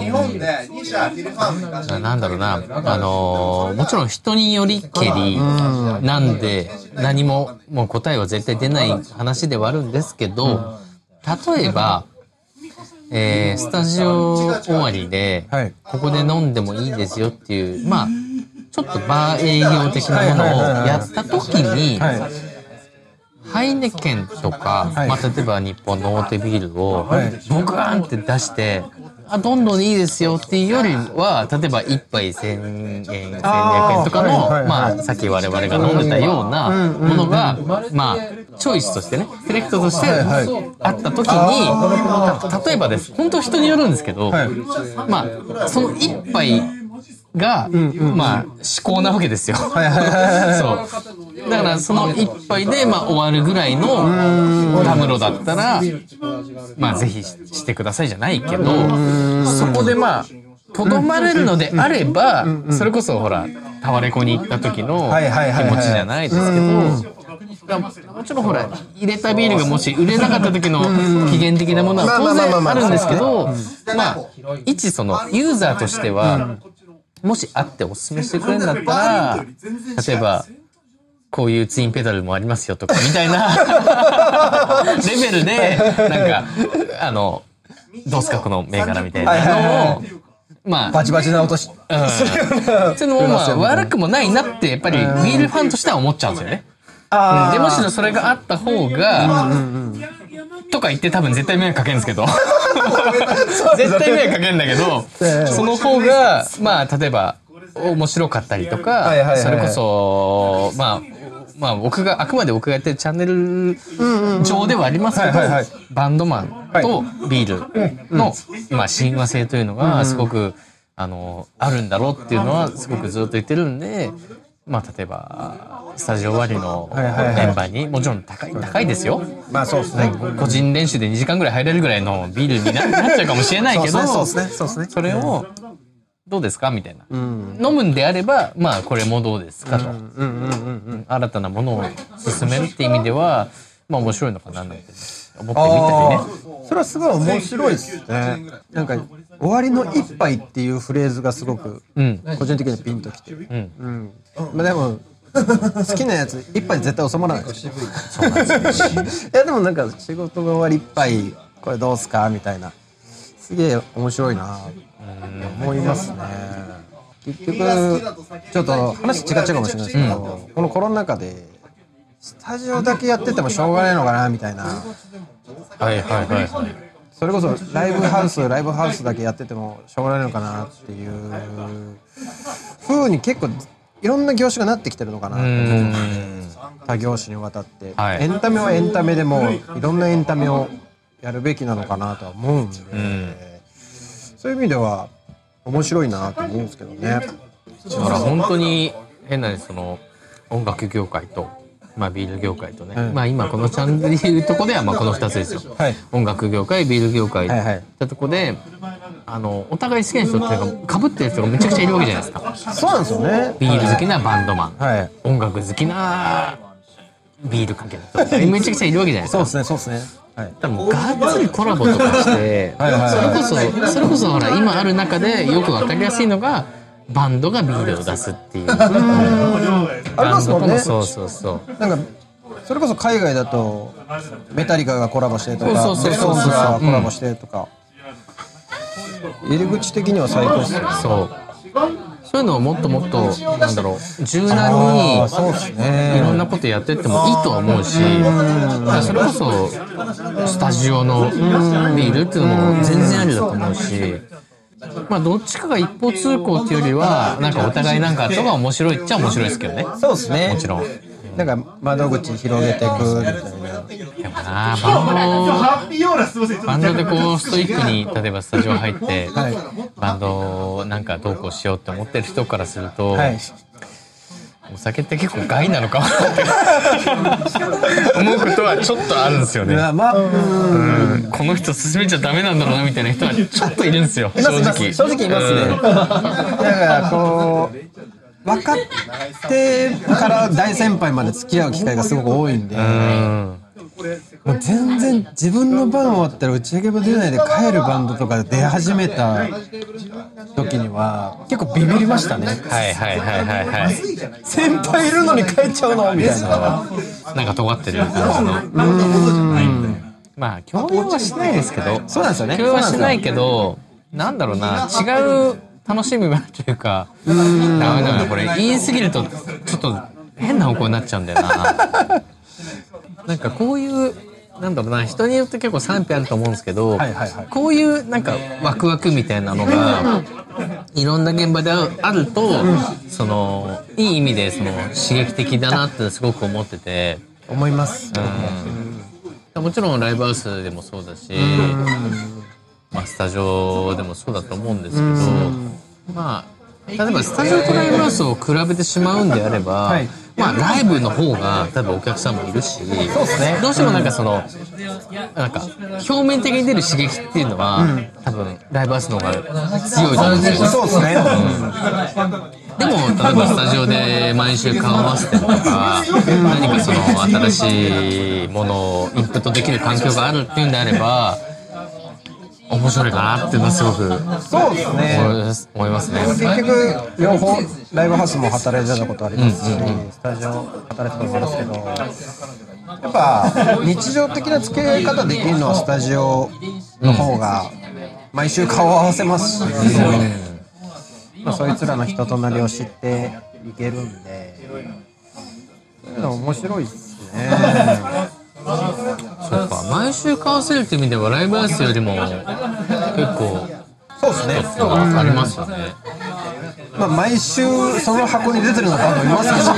う。 なんだろうな、あのー、もちろん人によりけりなんで何ももう答えは絶対出ない話ではあるんですけど、例えばえー、スタジオ終わりで、はい、ここで飲んでもいいですよっていう、まあ、 ちょっとバー営業的なものをやった時に、ハイネケンとか、はい、まあ、例えば日本の大手ビールをボカーンって出して、あ、どんどんいいですよっていうよりは、例えばいっぱいせんえん、せんにひゃくえんとかの、はいはいはい、まあ、さっき我々が飲んでたようなものが、まあ、チョイスとしてね、セレクトとしてあった時に、例えばです。本当人によるんですけど、はい、まあ、そのいっぱいが、うんうんうん、まあ、至高なわけですよ。はいはいはいはい、そう。だから、その一杯で、まあ、終わるぐらいのタムロだったら、まあ、ぜひしてくださいじゃないけど、そこでまあ、とどまれるのであれば、それこそほら、タワレコに行った時の気持ちじゃないですけど、もちろんほら、入れたビールがもし売れなかった時の期限的なものは当然あるんですけど、まあ、一そのユーザーとしては、もしあってお勧めしてくれるんだったら、例えば、こういうツインペダルもありますよとか、みたいなレベルで、なんか、あの、どうすかこの銘柄みたいなのを、まあ、 バチバチな音し、うん。 それもまあ、悪くもないなって、やっぱりビールファンとしては思っちゃうんですよね。うん、で、むしろそれがあった方が、うんうんうんとか言って多分絶対迷惑かけるんですけど絶対迷惑かけるんだけどその方がまあ例えば面白かったりとかそれこそまあまあ僕があくまで僕がやってるチャンネル上ではありますけどバンドマンとビールのまあ親和性というのがすごくあのあるんだろうっていうのはすごくずっと言ってるんでまあ例えばスタジオ終わりのメンバーにもちろん高い高いですよ。 まあそうですね。 個人練習でにじかんぐらい入れるぐらいのビールになっちゃうかもしれないけど、 そうですねそうですね。 それをどうですかみたいな、うん、飲むんであればまあこれもどうですかと、新たなものを進めるって意味ではまあ面白いのかななんて思ってみたりね。 それはすごい面白いですね。なんか終わりの一杯っていうフレーズがすごく個人的にピンときてる。うんうんまあ、でも好きなやつ一杯で絶対収まらないし。そうなんですよ。いやでもなんか仕事が終わり一杯これどうすかみたいなすげえ面白いなって思いますね。結局ちょっと話違っちゃうかもしれないですけど、うん、このコロナ禍でスタジオだけやっててもしょうがないのかなみたいな。 はいはいはいはい。 それこそライブハウスライブハウスだけやっててもしょうがないのかなっていう風に結構いろんな業種がなってきてるのかなと思うんで他業種にわたって、はい、エンタメはエンタメでもいろんなエンタメをやるべきなのかなとは思うんで、うん、そういう意味では面白いなと思うんですけどね。だから本当に変なその音楽業界とまあ、ビール業界とね、うん、まあ今このチャンネルでいうとこではまあこのふたつですよ、はい、音楽業界ビール業界ってとこであのお互い好きな人っていうか被ってる人がめちゃくちゃいるわけじゃないですか。 そうなんですよね。 ビール好きなバンドマン、はい、音楽好きなビールかけの人めちゃくちゃいるわけじゃないですか。 そうですねそうですね。はい、 多分がっつりコラボとかしてはいはい、はい、それこそそれこそほら今ある中でよくわかりやすいのがバンドがビールを出すっていう。ありますもんね。 そうそうそう。 なんかそれこそ海外だとメタリカがコラボしてとか、デストーンズがコラボしてとか、うん、入り口的には最高ですよ。 そう。そういうのをもっともっとなんだろう柔軟にそうですね。 いろんなことやってってもいいとは思うし、それこそスタジオのビールっていうのも全然ありだと思うし。まあどっちかが一方通行っていうよりはなんかお互いなんかとが面白いっちゃ面白いですけどね。 そうですね。 もちろん。 なんか窓口広げていくみたいな。でもなバンドバンドでこうストイックに例えばスタジオ入って、はい、バンドなんかどうこうしようって思ってる人からすると。はいお酒って結構害なのかなって思うことはちょっとあるんですよね。まあ、うんこの人進めちゃダメなんだろうなみたいな人はちょっといるんですよ。正直正直いますね。だからこう分かってから大先輩まで付き合う機会がすごく多いんで、うんもう全然自分の番終わったら打ち上げも出ないで帰るバンドとかで出始めた時には結構ビビりましたね。 はいはいはいはいはい。 先輩いるのに帰っちゃうのみたいな。 なんか尖ってる感じの。うーん。まあ共有はしないですけど。 そうなんですよね。 共有はしないけど、なんだろうな違う楽しみがというか、ダメだなこれ言い過ぎるとちょっと変な方向になっちゃうんだよな。なんかこういうなんだろうな、人によって結構賛否あると思うんですけど、はいはいはい、こういうなんかワクワクみたいなのがいろんな現場であると、うん、そのいい意味でその刺激的だなってすごく思ってて思います、 うん、もちろんライブハウスでもそうだし、うんまあ、スタジオでもそうだと思うんですけど、うん、まあ例えばスタジオとライブハウスを比べてしまうんであれば、はいまあ、ライブの方が多分お客さんもいるし、そうですね、どうしてもなんかその、なんか表面的に出る刺激っていうのは、うん、多分ライブハウスの方が強いと思うんですよ。 そうですね、うん、 でも例えばスタジオで毎週顔合わせてるとか、何かその新しいものをインプットできる環境があるっていうんであれば面白いかなっていうのはすごくそうですね思いますね。 結局両方ライブハウスも働いてたことありますし、うんうんうん、スタジオ働いてたこともあるんですけど、やっぱ日常的な付き合い方できるのはスタジオの方が毎週顔を合わせますし、うんまあ、そいつらの人となりを知っていけるんで、そういうの面白いですね。 そうか、毎週買わせるって意味ではライブハウスよりも結構そうですね、 ありますよね。 まあ、毎週その箱に出てるのバンドいますけど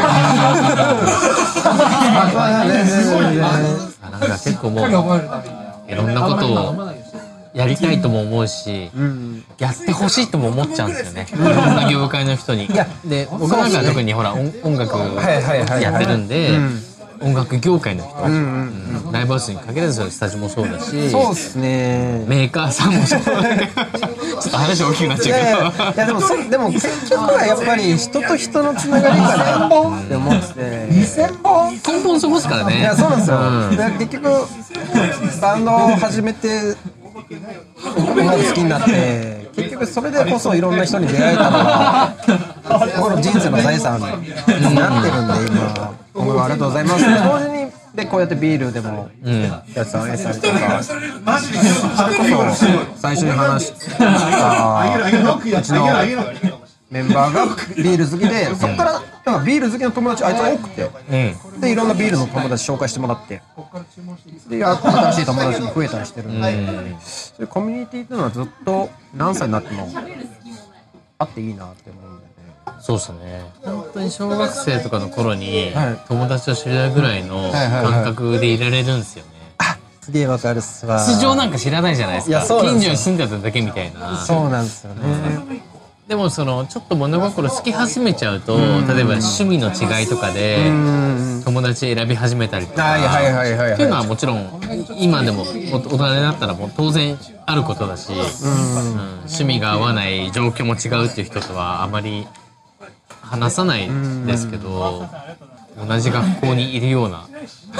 なんか結構もういろんなことをやりたいとも思うし、うん、やってほしいとも思っちゃうんですよね、いろんな業界の人に。で僕なんかは特にほら音楽やってるんで、音楽業界の人、うんうんうん、ライブハウスに限らずスタジオもそうだし、 そうですね、 メーカーさんもそうちょっと話大きくなっちゃうけど、 いやでもそでも結局はやっぱり人と人のつながりかなって思ってて、 にせんぼん根本そこですからね。 いやそうなんですよ、うん、結局バンドを始めて音楽好きになって結局それでこそいろんな人に出会えたのが僕の人生の財産になってるんで今今後ありがとうございます。同時にでこうやってビールでもやつさん A さんとか、それこそ最初に話したうちのメンバーがビール好きで、そこからなんかビール好きの友達あいつ多くて、でいろんなビールの友達紹介してもらって、で新しい友達も増えたりしてるんで、そういうコミュニティっていうのはずっと何歳になってもあっていいなって思うんで。 そうですね、本当に小学生とかの頃に友達を知り合うぐらいの感覚でいられるんですよね。 あ、すげえわかるっすわ。 素性なんか知らないじゃないですか。近所に住んでただけみたいな。 そうなんですよね、 うん、でもそのちょっと物心好き始めちゃうと、例えば趣味の違いとかで友達選び始めたりとかっていうのはもちろん今でも大人になったらもう当然あることだし、うん、趣味が合わない状況も違うっていう人とはあまり話さないんですけど、同じ学校にいるような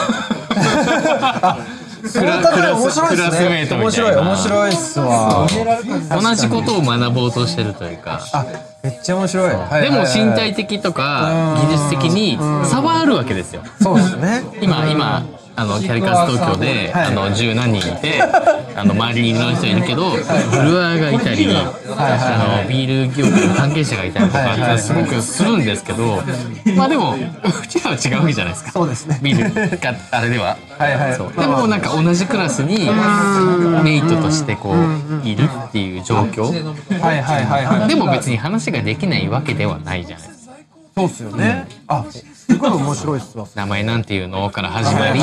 クラスメートみたいな、面白い面白いっすわ。 同じことを学ぼうとしてるというか、 あ、めっちゃ面白い。 でも身体的とか技術的に差はあるわけですよ。 そうですね。 今今あのキャリカズ東京で、はい、あの十何人いてあの周りにいろんな人いるけど、はい、ブルワーがいたり、はい、あのビール業界の関係者がいたりとか、はいはい、すごくするんですけど、まあでもうちらは違うわけじゃないですか。 そうですね。 ビールがあれでは、はいはい、そうでもなんか同じクラスにメイトとしてこういるっていう状況、 はいはいはいはい、 でも別に話ができないわけではないじゃないですか。 そうっすよね。うん、あ、すごい面白いっすわ。 名前なんていうのから始まり、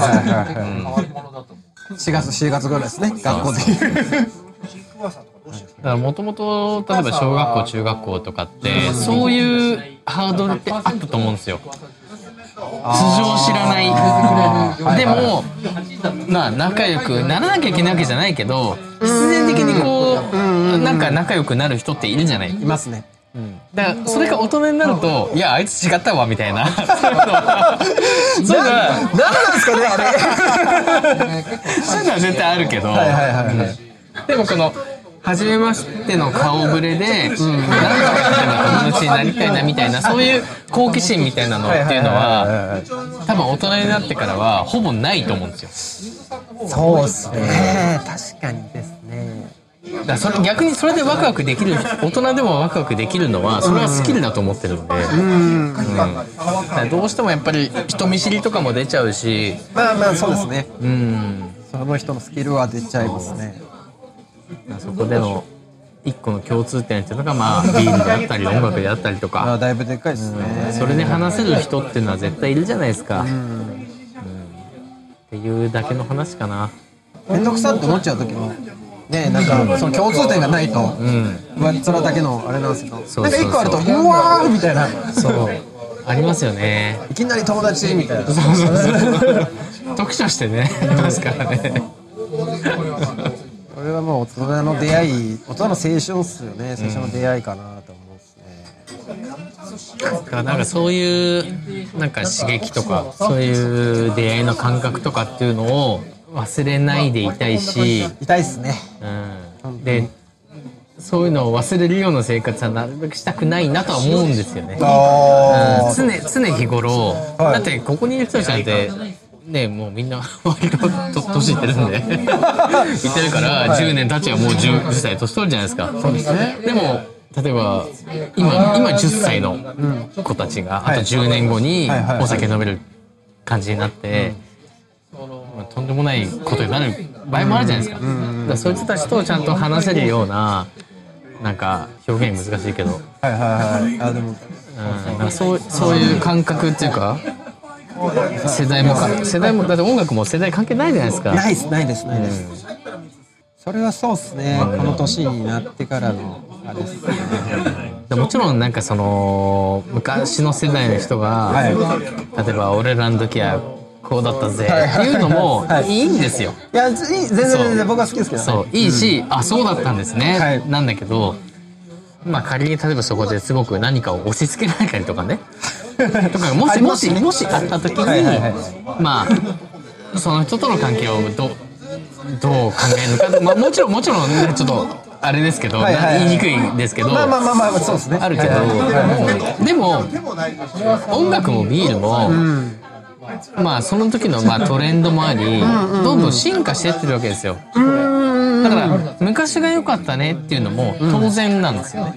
しがつしがつぐらいですね。学校で。だからもともと例えば小学校中学校とかってそういうハードルってあったと思うんですよ。素性を知らない。でもまあ仲良くならなきゃいけないわけじゃないけど、必然的にこうなんか仲良くなる人っているじゃない。いますね。 うん、だからそれが大人になると、いやあいつ違ったわみたいなそういうのは何なんですかねあれそういうのは絶対あるけど、はいはいはいはい、でもこの初めましての顔ぶれで、うん、なんか例えば友達になりたいなみたいなそういう好奇心みたいなのっていうのは多分大人になってからはほぼないと思うんですよ。 そうっすね、確かにですね。 だからそれ逆にそれでワクワクできる大人でもワクワクできるのはそれはスキルだと思ってるんで、うんうん、だからどうしてもやっぱり人見知りとかも出ちゃうし、 まあまあそうですね、 うん、 その人のスキルは出ちゃいますね。 そこでの一個の共通点っていうのがまあビールであったり音楽であったりとか、 あだいぶでかいですね、 うん、それで話せる人っていうのは絶対いるじゃないですか、うんうん、っていうだけの話かな。 めんどくさって思っちゃう時もね、なんかその共通点がないと、うん、上っ面だけのあれなんですけど、そうそうそう、なんか一個あるとうわーみたいな、 そうありますよね。 いきなり友達みたいな、そうそうそう読書してねいますからねこれはもう大人の出会い、大人の青春っすよね。最初の出会いかなと思うんですね。 だからなんかそういうなんか刺激とかそういう出会いの感覚とかっていうのを忘れないでいたいし、 いたいっすね、 うん、でそういうのを忘れるような生活はなるべくしたくないなとは思うんですよね、うん、常, 常日頃、はい、だってここにいる人たちなんてね、もうみんな割と年いってるんでいってるからじゅうねん経ちはもうじゅっさい年取るじゃないですか。 そうですね。 でも例えば 今, 今じゅっさいの子たちがあとじゅうねんごにお酒飲める感じになって、まあ、とんでもないことになる場合もあるじゃないですか。だからそういう人たちとちゃんと話せるような、なんか表現難しいけど、 はいはいはい、あでも、 うん、なんかそう、そういう感覚っていうか世代もか世代もだって音楽も世代関係ないじゃないですか。 ないですないですないです、うん、それはそうですね、うん、この年になってからのあれですねもちろんなんかその昔の世代の人が、はい、例えば俺らの時はこうだったぜっていうのもいいんですよ。 いや全然全然僕は好きですけどね。 そういいし、うん、あそうだったんですね、はい、なんだけど、まあ仮に例えばそこですごく何かを押し付けられたりとかねとかもしもしもしあった時に、はいはいはい、まあその人との関係をどどう考えるのか、まあもちろんもちろん、ね、ちょっとあれですけど、はいはいはい、言いにくいですけど、 まあまあまあまあそうですね。 あるけど、はいはいはい、でも音楽もビールも、うん、まあその時のまあトレンドもあり、うんうん、どんどん進化していってるわけですよ。だから昔が良かったねっていうのも当然なんですよね。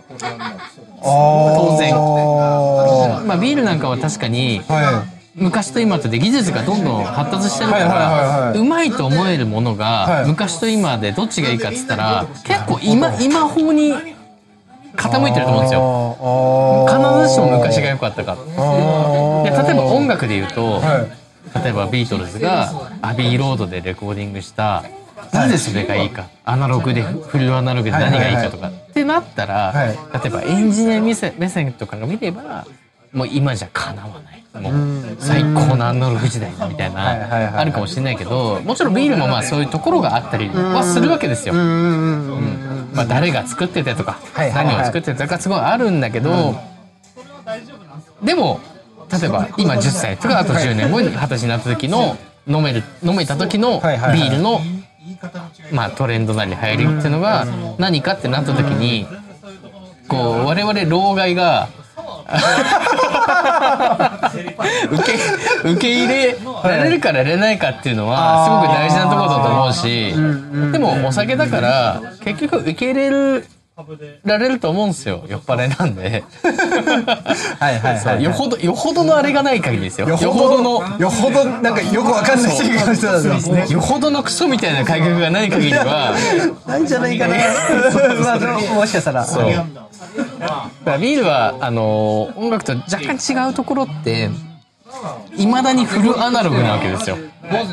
当然。まあビールなんかは確かに、はい、昔と今とで技術がどんどん発達してるから、はいはいはいはい、うまいと思えるものが、はい、昔と今でどっちがいいかっつったら結構今今方に傾いてると思うんですよ。必ずしも昔が良かったか。で例えば音楽で言うと、はい、例えばビートルズがアビーロードでレコーディングしたなぜそれがいいか、アナログでフルアナログで何がいいかとかってなったら、はいはいはい、例えばエンジニア目線とかが見ればもう今じゃかなわない、もう最高のアナログ時代みたいなあるかもしれないけど、もちろんビールもまあそういうところがあったりはするわけですよ。まあ誰が作っててとか何を作っててとかすごいあるんだけど、でも例えば今じゅっさいとかあとじゅうねんごにはたちになった時の飲める飲めた時のビールのまあトレンドなり流行りっていうのが何かってなった時に、こう我々老害が受け受け入れられるかやれないかっていうのはすごく大事なところだと思うし、でもお酒だから結局受け入れるられると思うんですよ。酔っ払いなんではいはいはい、はい、よほどよほどのあれがない限りですよ。よほどのよほどなんかよくわかんない人が人なんですね。よほどのクソみたいな改革がない限りはないんじゃないかなまあもしかしたらそうだからビールはあのー、音楽と若干違うところっていまだにフルアナログなわけですよ。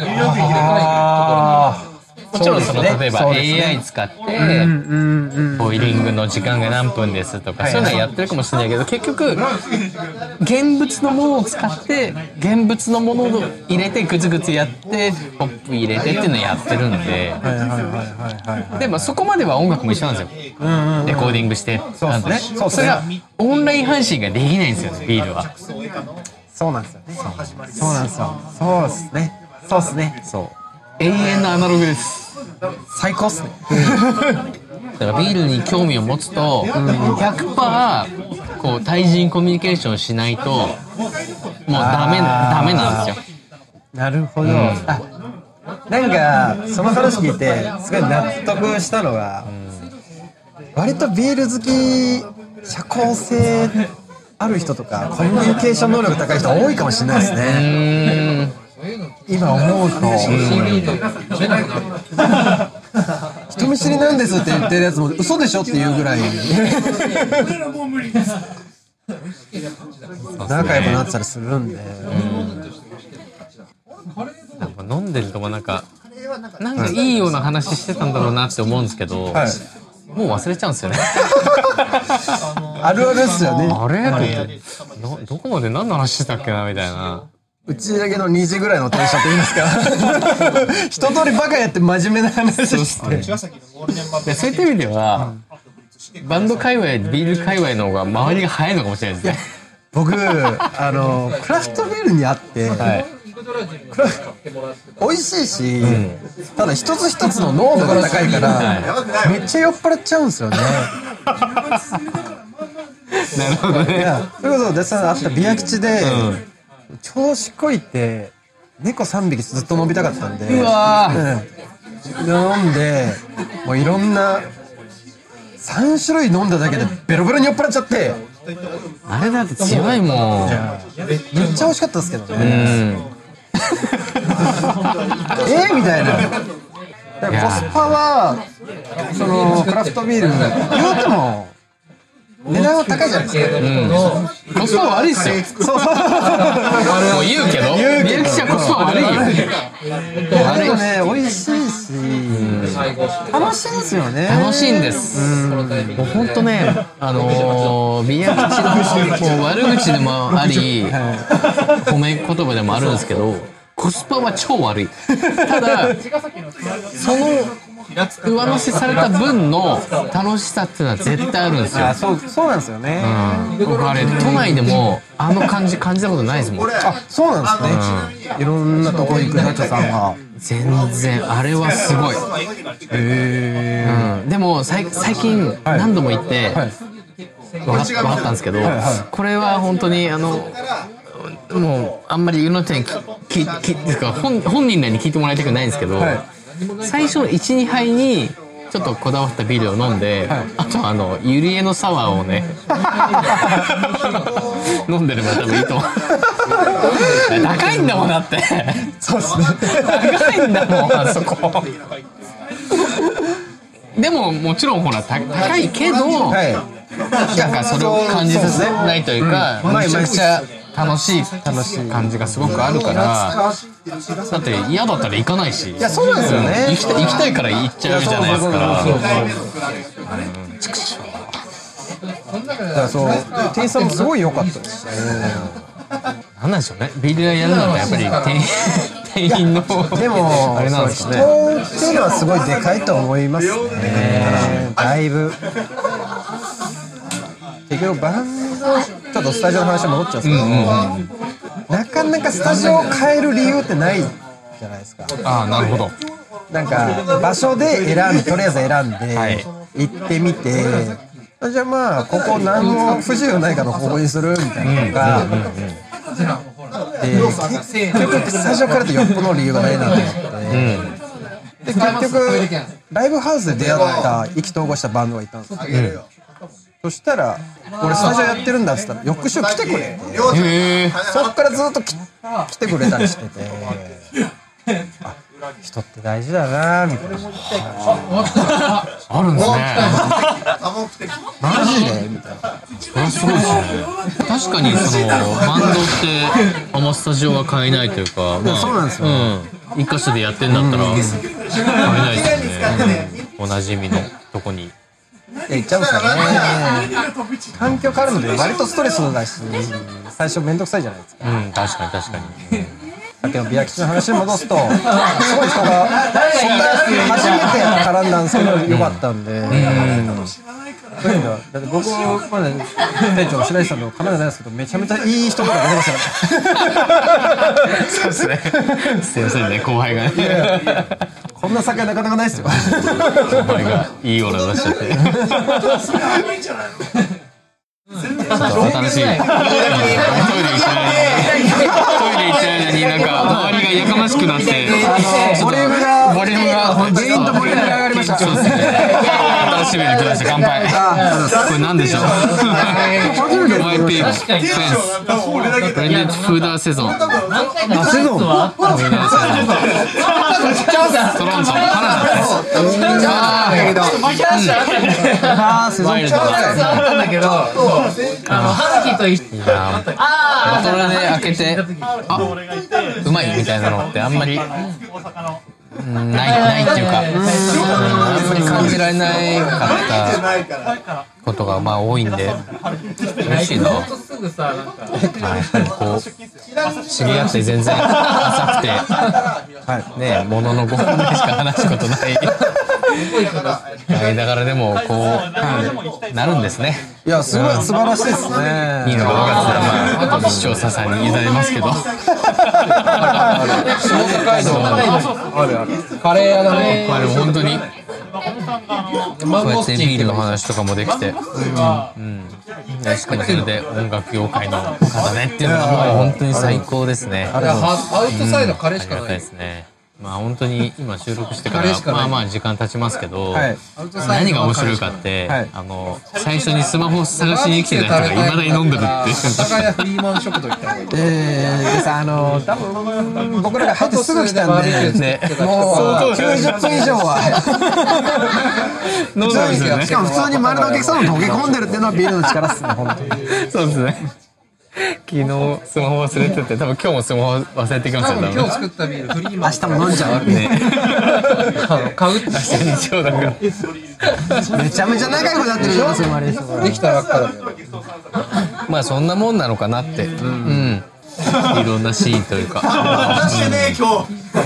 あもちろんその例えば エーアイ 使ってボイリングの時間が何分ですとかそういうのはやってるかもしれないけど、結局現物のものを使って現物のものを入れてグツグツやってポップ入れてっていうのをやってるんで、でもそこまでは音楽も一緒なんですよ。レコーディングしてなんでそれがオンライン配信ができないんですよね、ビールは。 そうなんですよね。そうなんですよ。そうですね。そうですね。 そう永遠のアナログです。 最高っすねだからビールに興味を持つと ひゃくパーセント こう対人コミュニケーションしないともうダメダメなんですよ。 なるほど、うん、あなんかその話聞いてすごい納得したのが、割とビール好き社交性ある人とかコミュニケーション能力高い人多いかもしれないですね。今思うと人見知りなんですって言ってるやつも嘘でしょっていうぐらい仲良くなってたりするんで、 なんか飲んでるともなんかなんかいいような話してたんだろうなって思うんですけど、はい、もう忘れちゃうんですよね。 あるあるですよね。 あれど, どこまで何の話してたっけなみたいな。 打ち上げのにじぐらいのテンションと言いますか一通りバカやって真面目な話してそういった意味では、うん、バンド界隈ビール界隈の方が周りが早いのかもしれないですね。 僕あのクラフトビールにあって、はい、美味しいし、うん、ただ一つ一つの濃度が高いから、はい、めっちゃ酔っ払っちゃうんですよね。 なるほどね。 それこそデッサンあったビア吉で、うん調子こいって猫さんびきずっと飲みたかったんで、 うわー、うん、飲んでもういろんなさん種類飲んだだけでベロベロに酔っ払っちゃって、 あれだって強いもん。 めっちゃ美味しかったですけどね。うんえーみたいな。コスパはそのクラフトビール言うても値段は高いじゃないですか。 うん、コスパ悪いっすよ。そうそう。もう言うけど、ビア吉はコスパ悪いよ。 でもね、美味しいし、楽しいですよね。 楽しいんです。もう本当ね、あのビア吉のもう悪口でもあり、褒め言葉でもあるんですけど、コスパは超悪い。ただその上乗せされた分の楽しさっていうのは絶対あるんですよ。 あ、そう、そうなんですよね。 うん、僕あれ都内でもあの感じ感じたことないですもん。 あ、そうなんですね。うん、いろんなとこ行くナチョさんが全然あれはすごい。へー、うん、でも最近何度も行って、はい、分かった分かったんですけど、はいはい、これは本当にあのもうあんまり世の中にきききですか 本, 本人らに聞いてもらいたくないんですけど、はい、最初の いちにはいにちょっとこだわったビールを飲んで、はい、あとあのゆりえのサワーをね飲んでれば多分いいと思う。高いんだもんだって。 そうですね。 高いんだもんあそこ。でももちろんほら高いけど、はい、なんかそれを感じさせないというか、うん、めちゃくちゃ楽しい楽しい感じがすごくあるから、だって嫌だったら行かないし。 いや、そうなんですよね。 行きたい、行きたいから行っちゃうじゃないですか。 だからそう店員さんもすごい良かったですね。 なんなんでしょうね。ビール屋やるのはやっぱり店員店員のでもあれなんですね。人っていうのはすごいでかいと思いますね。だいぶ。結局バンドちょっとスタジオの話に戻っちゃうんですけど、うんうんうん、なかなかスタジオを変える理由ってないじゃないですか。 ああ、なるほど。 なんか場所で選んでとりあえず選んで行ってみて、はい、じゃあまあここ何も不自由ないからここにするみたいなのが、うんうんうんうん、で結局スタジオからってよっぽどの理由がないなと思って、うん、で結局ライブハウスで出会った意気投合したバンドがいたんですよ、うん、そしたら俺スタジオやってるんだっつったら翌週来てくれって、へそっからずっと来てくれたりしてて、あ、人って大事だなみたいな。 あるんですね。 マジでみたいな。 それはすごいですね。確かにそのバンドってあんまスタジオは買えないというか、 まあ、そうなんですよ、 うん、一箇所でやってんだったら買えないですよね。おなじみのとこに行っちゃうんですよね。環境変わるので割とストレスだし、最初めんどくさいじゃないですか。 うん、確かに確かに。 さっきのビア吉の話に戻すと、すごい人がそんな初めて絡んだんですけど良かったんで、うんうん、そういう意味ではだって僕まで店長白石さんのカメラないですけどめちゃめちゃいい人とか出てましたね。 そうですね。すいませんね、後輩がね。 こんな酒なかなかないですよ。 後輩がいいオーラ出しちゃって。 新しいトイレ行った間になんか周りがやかましくなってボリュームがボリュームが原因とボリュームが上がりました。 そうですね。新しいビール来ました。乾杯。これ何でしょう。ワイピーフェンスブレンデッドフーダーセゾン。 あ、セゾン。 トロントンカナダ。 ああ、セゾン。 ワイルドな。 だけど、あのハスキーと一緒。 ボトルで開けて、あ、うまいみたいなのってあんまりないないっていうか、あんまり感じられないかったことがまあ多いんで嬉しいな。 すぐさ、なんかやっぱりこう知り合って全然浅くて、ね、もののごほんでしか話すことない間柄でもこうなるんですね。 いや、すごい素晴らしいですね。 いいのか分かってたら、まあ視聴者さんに委ねますけど。 下海道あるある。カレー屋だね。 まあでも本当にこうやってビールの話とかもできて、うん、しかもそれで音楽業界の方ねっていうのはもう本当に最高ですね。 アウトサイドカレーしかないですね。まあ本当に今収録してからまあまあ時間経ちますけど、 はい、 何が面白いかって、はい、あの最初にスマホを探しに来てた人がいまだに飲んでるっていう。 フリーマン食堂行った方がいい。えー、でさ、あの多分僕らが入ってすぐ来たんで、ね、もうきゅうじゅっぷん以上は飲んでるんですよね。 しかも普通に周りのお客さんも溶け込んでるっていうのはビールの力っすね、本当に。 そうですね。昨日スマホ忘れてて、多分今日もスマホ忘れてきますよ。 今日作ったビールフリーマン明日も飲んじゃうね。 買うって明日日曜だからめちゃめちゃ仲良くなってるじゃん。できたばっかだけど、 まあそんなもんなのかなって、うん、うん、いろんなシーンというか。 話してね今日。 本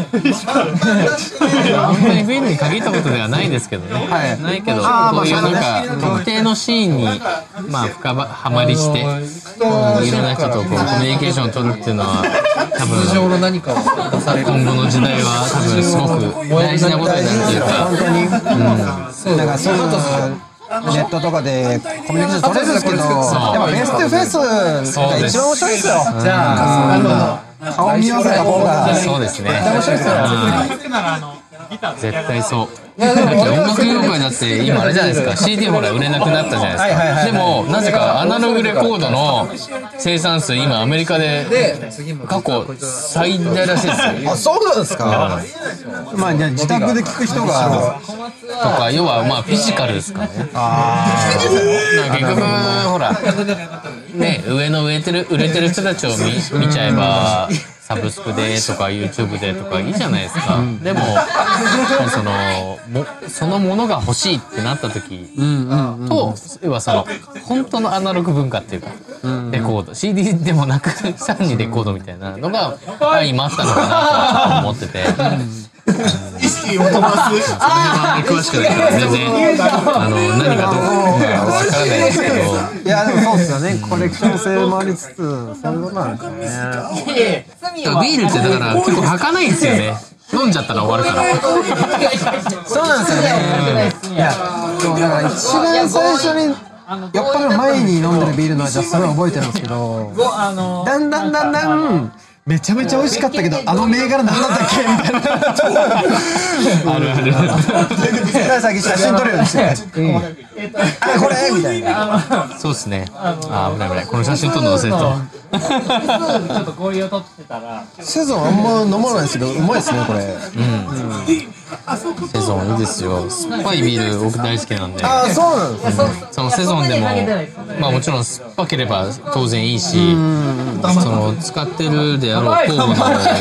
当にビールに限ったことではないですけどね、はい、ないけどこういうなんか特定のシーンにまあ深はまりして、うん、いろんな人とこうコミュニケーションを取るっていうのは多分今後の時代は多分すごく大事なことになるっていうか、 本当に、うん、なんかそういうことネットとかでコミュニケーション取れるんですけど、でもフェイストゥフェイスが一番面白いですよ。じゃあ顔見合わせた方がそうですね。面白いですよ。絶対そう。だって音楽業界だって今あれじゃないですか、 シーディー ほら売れなくなったじゃないですか。でもなぜかアナログレコードの生産数今アメリカで過去最大らしいですよ。 あ、そうなんですか。まあ自宅で聞く人がとか、要はまあフィジカルですからね。ああ、結局ほらね、上の売れてる売れてる人たちを 見, 見ちゃえばサブスクでとか YouTube でとかいいじゃないですか。うん、でもそのもそのものが欲しいってなった時と、要はその本当のアナログ文化っていうか、レコード シーディー でもなくさらにレコードみたいなのが今あったのかなと思ってて。 意識を飛ばす。 その辺はあんまり詳しくないから全然あの何がどうかわからないですけど。 いやでもそうですよね。コレクション性もありつつ、そういうことなんですよね。 ビールってだから結構儚いんですよね。飲んじゃったら終わるから。 そうなんですよね。いや、そうだから一番最初に酔っ払う前に飲んでるビールの味はすごい覚えてるんですけど、だんだんだんだんめちゃめちゃ美味しかったけど、あの銘柄何だったっけみたいな。 あるある。 先写真撮るようにして。あ、これみたいな。 そうですね。あ、危ない危ない。この写真撮るの忘れた。 ちょっと氷を取ってたら。 セゾンあんま飲まないですけど、うまいですねこれ。うん。 セゾンいいですよ。酸っぱいビール僕大好きなんで。 あ、そうなんですね。 そのセゾンでもまあもちろん酸っぱければ当然いいし、その使ってるであろう酵母の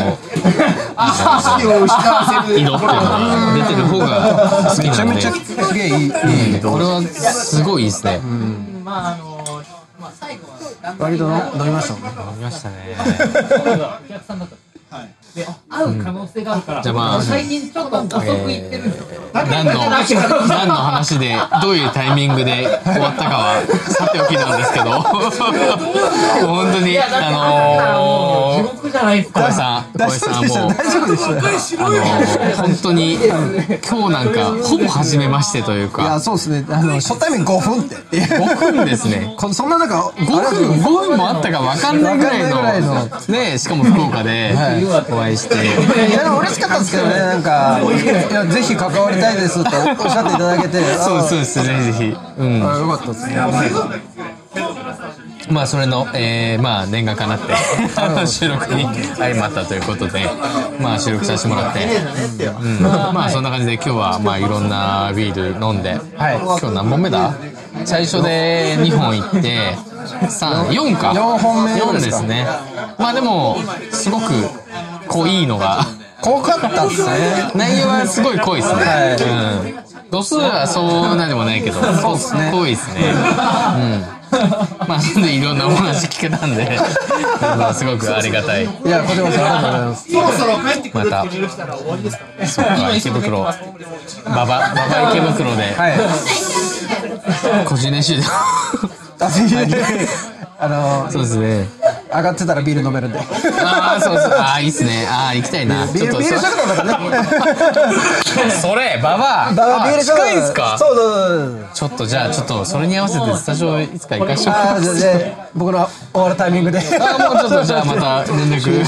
色っていうのが出てる方が好きなんで。めちゃめちゃすげえいい。これはすごいいいですね。 まああのまあ最後は割と飲みましたもんね。 飲みましたね。 お客さんだった。 で会う可能性があるから、 じゃあまあ最近ちょっと遅く行ってるんですよ。 何の何の話でどういうタイミングで終わったかはさておきなんですけど本当にあの地獄じゃないですか。 小林さん小林さんもう大丈夫でしたあの本当に今日なんかほぼ初めましてといういやかそうですねあの初対面ごふんってごふんですね。 こそんな中ごふんごふんもあったか分かんないぐらい分かんないぐらいのねしかも福岡でお会いして、 いやでも嬉しかったんですけどねなんかいやぜひ関わりたいですとおっしゃっていただけてそうですそうですぜひぜひうんあよかったですねまあそれの、えー、まあ念がかなって収録に相まったということでまあ収録させてもらって、うん、まあそんな感じで今日はまあいろんなビール飲んで、はい、今日何本目だ最初でにほんいってさん、よんかよんほんめよんですね。まあでもすごく濃いのが濃かったっすね内容はすごい濃いですね、 はいうん、度数はそうなんでもないけどそうですね濃いですねうんまあそんでいろんなお話聞けたんでまあすごくありがたい。 いやこちらこそありがとうございますそろそろ帰ってくるまたって許したら終わりですからね。 そっか池袋ババババ池袋ではい個人練習であぜひあのそうですね上がってたらビール飲めるんでああそうそうああいいっすねああ行きたいなビールビール食堂だからねそれバババビール食堂近いんすか。 そうそうそうちょっとじゃあちょっとそれに合わせてスタジオいつか行かしとああじゃあじゃあ僕の終わるタイミングであもうちょっとじゃあまた連絡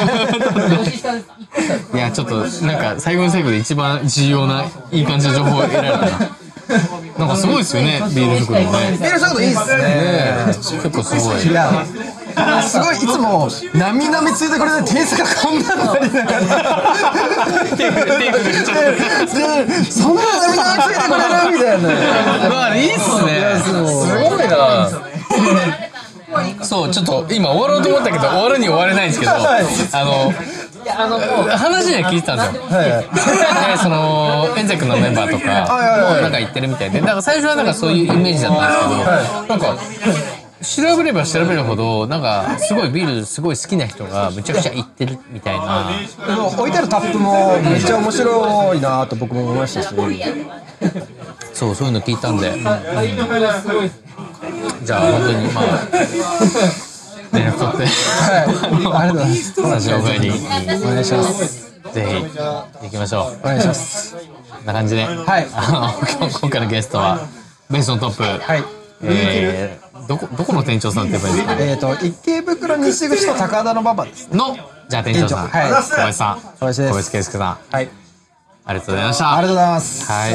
いやちょっとなんか最後の最後で一番重要ないい感じの情報を得られたななんかすごいですよねビール作りもねビール食堂いいっすねね結構すごいいやすごいいつもなみなみついてくれて点数がこんなのなりながらテイクテイクでちょっとでそんななみなみついてくれるみたいなまあいいっすねすごいなそうちょっと今終わろうと思ったけど終わるに終われないんですけどあのあの話で聞いてたんですよ、はい、でそのエンゼックのメンバーとかもなんか言ってるみたいでだから最初はなんかそういうイメージだったんですけど、はい、なんか調べれば調べるほどなんかすごいビールすごい好きな人がむちゃくちゃ行ってるみたいな置いてあるタップもめっちゃ面白いなと僕も思いましたしそうそういうの聞いたんで、うん、じゃあ本当にまあ連絡取ってはいありがとうございますスタジオ帰りにお願いしますぜひ行きましょうお願いしますこんな感じで、はい、あの今回のゲストはベースのトップ、はいえー、どこどこの店長さんって言えばいいですか。 えっと池袋西口と高田の馬場ですのじゃあ店長さん、はい、小林さん小林です小林圭介さん、はい、ありがとうございました。 ありがとうございます。 はい、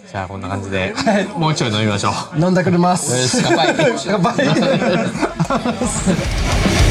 じゃあこんな感じで、はい、もうちょい飲みましょう。 飲んだくれます。 乾杯。 乾杯。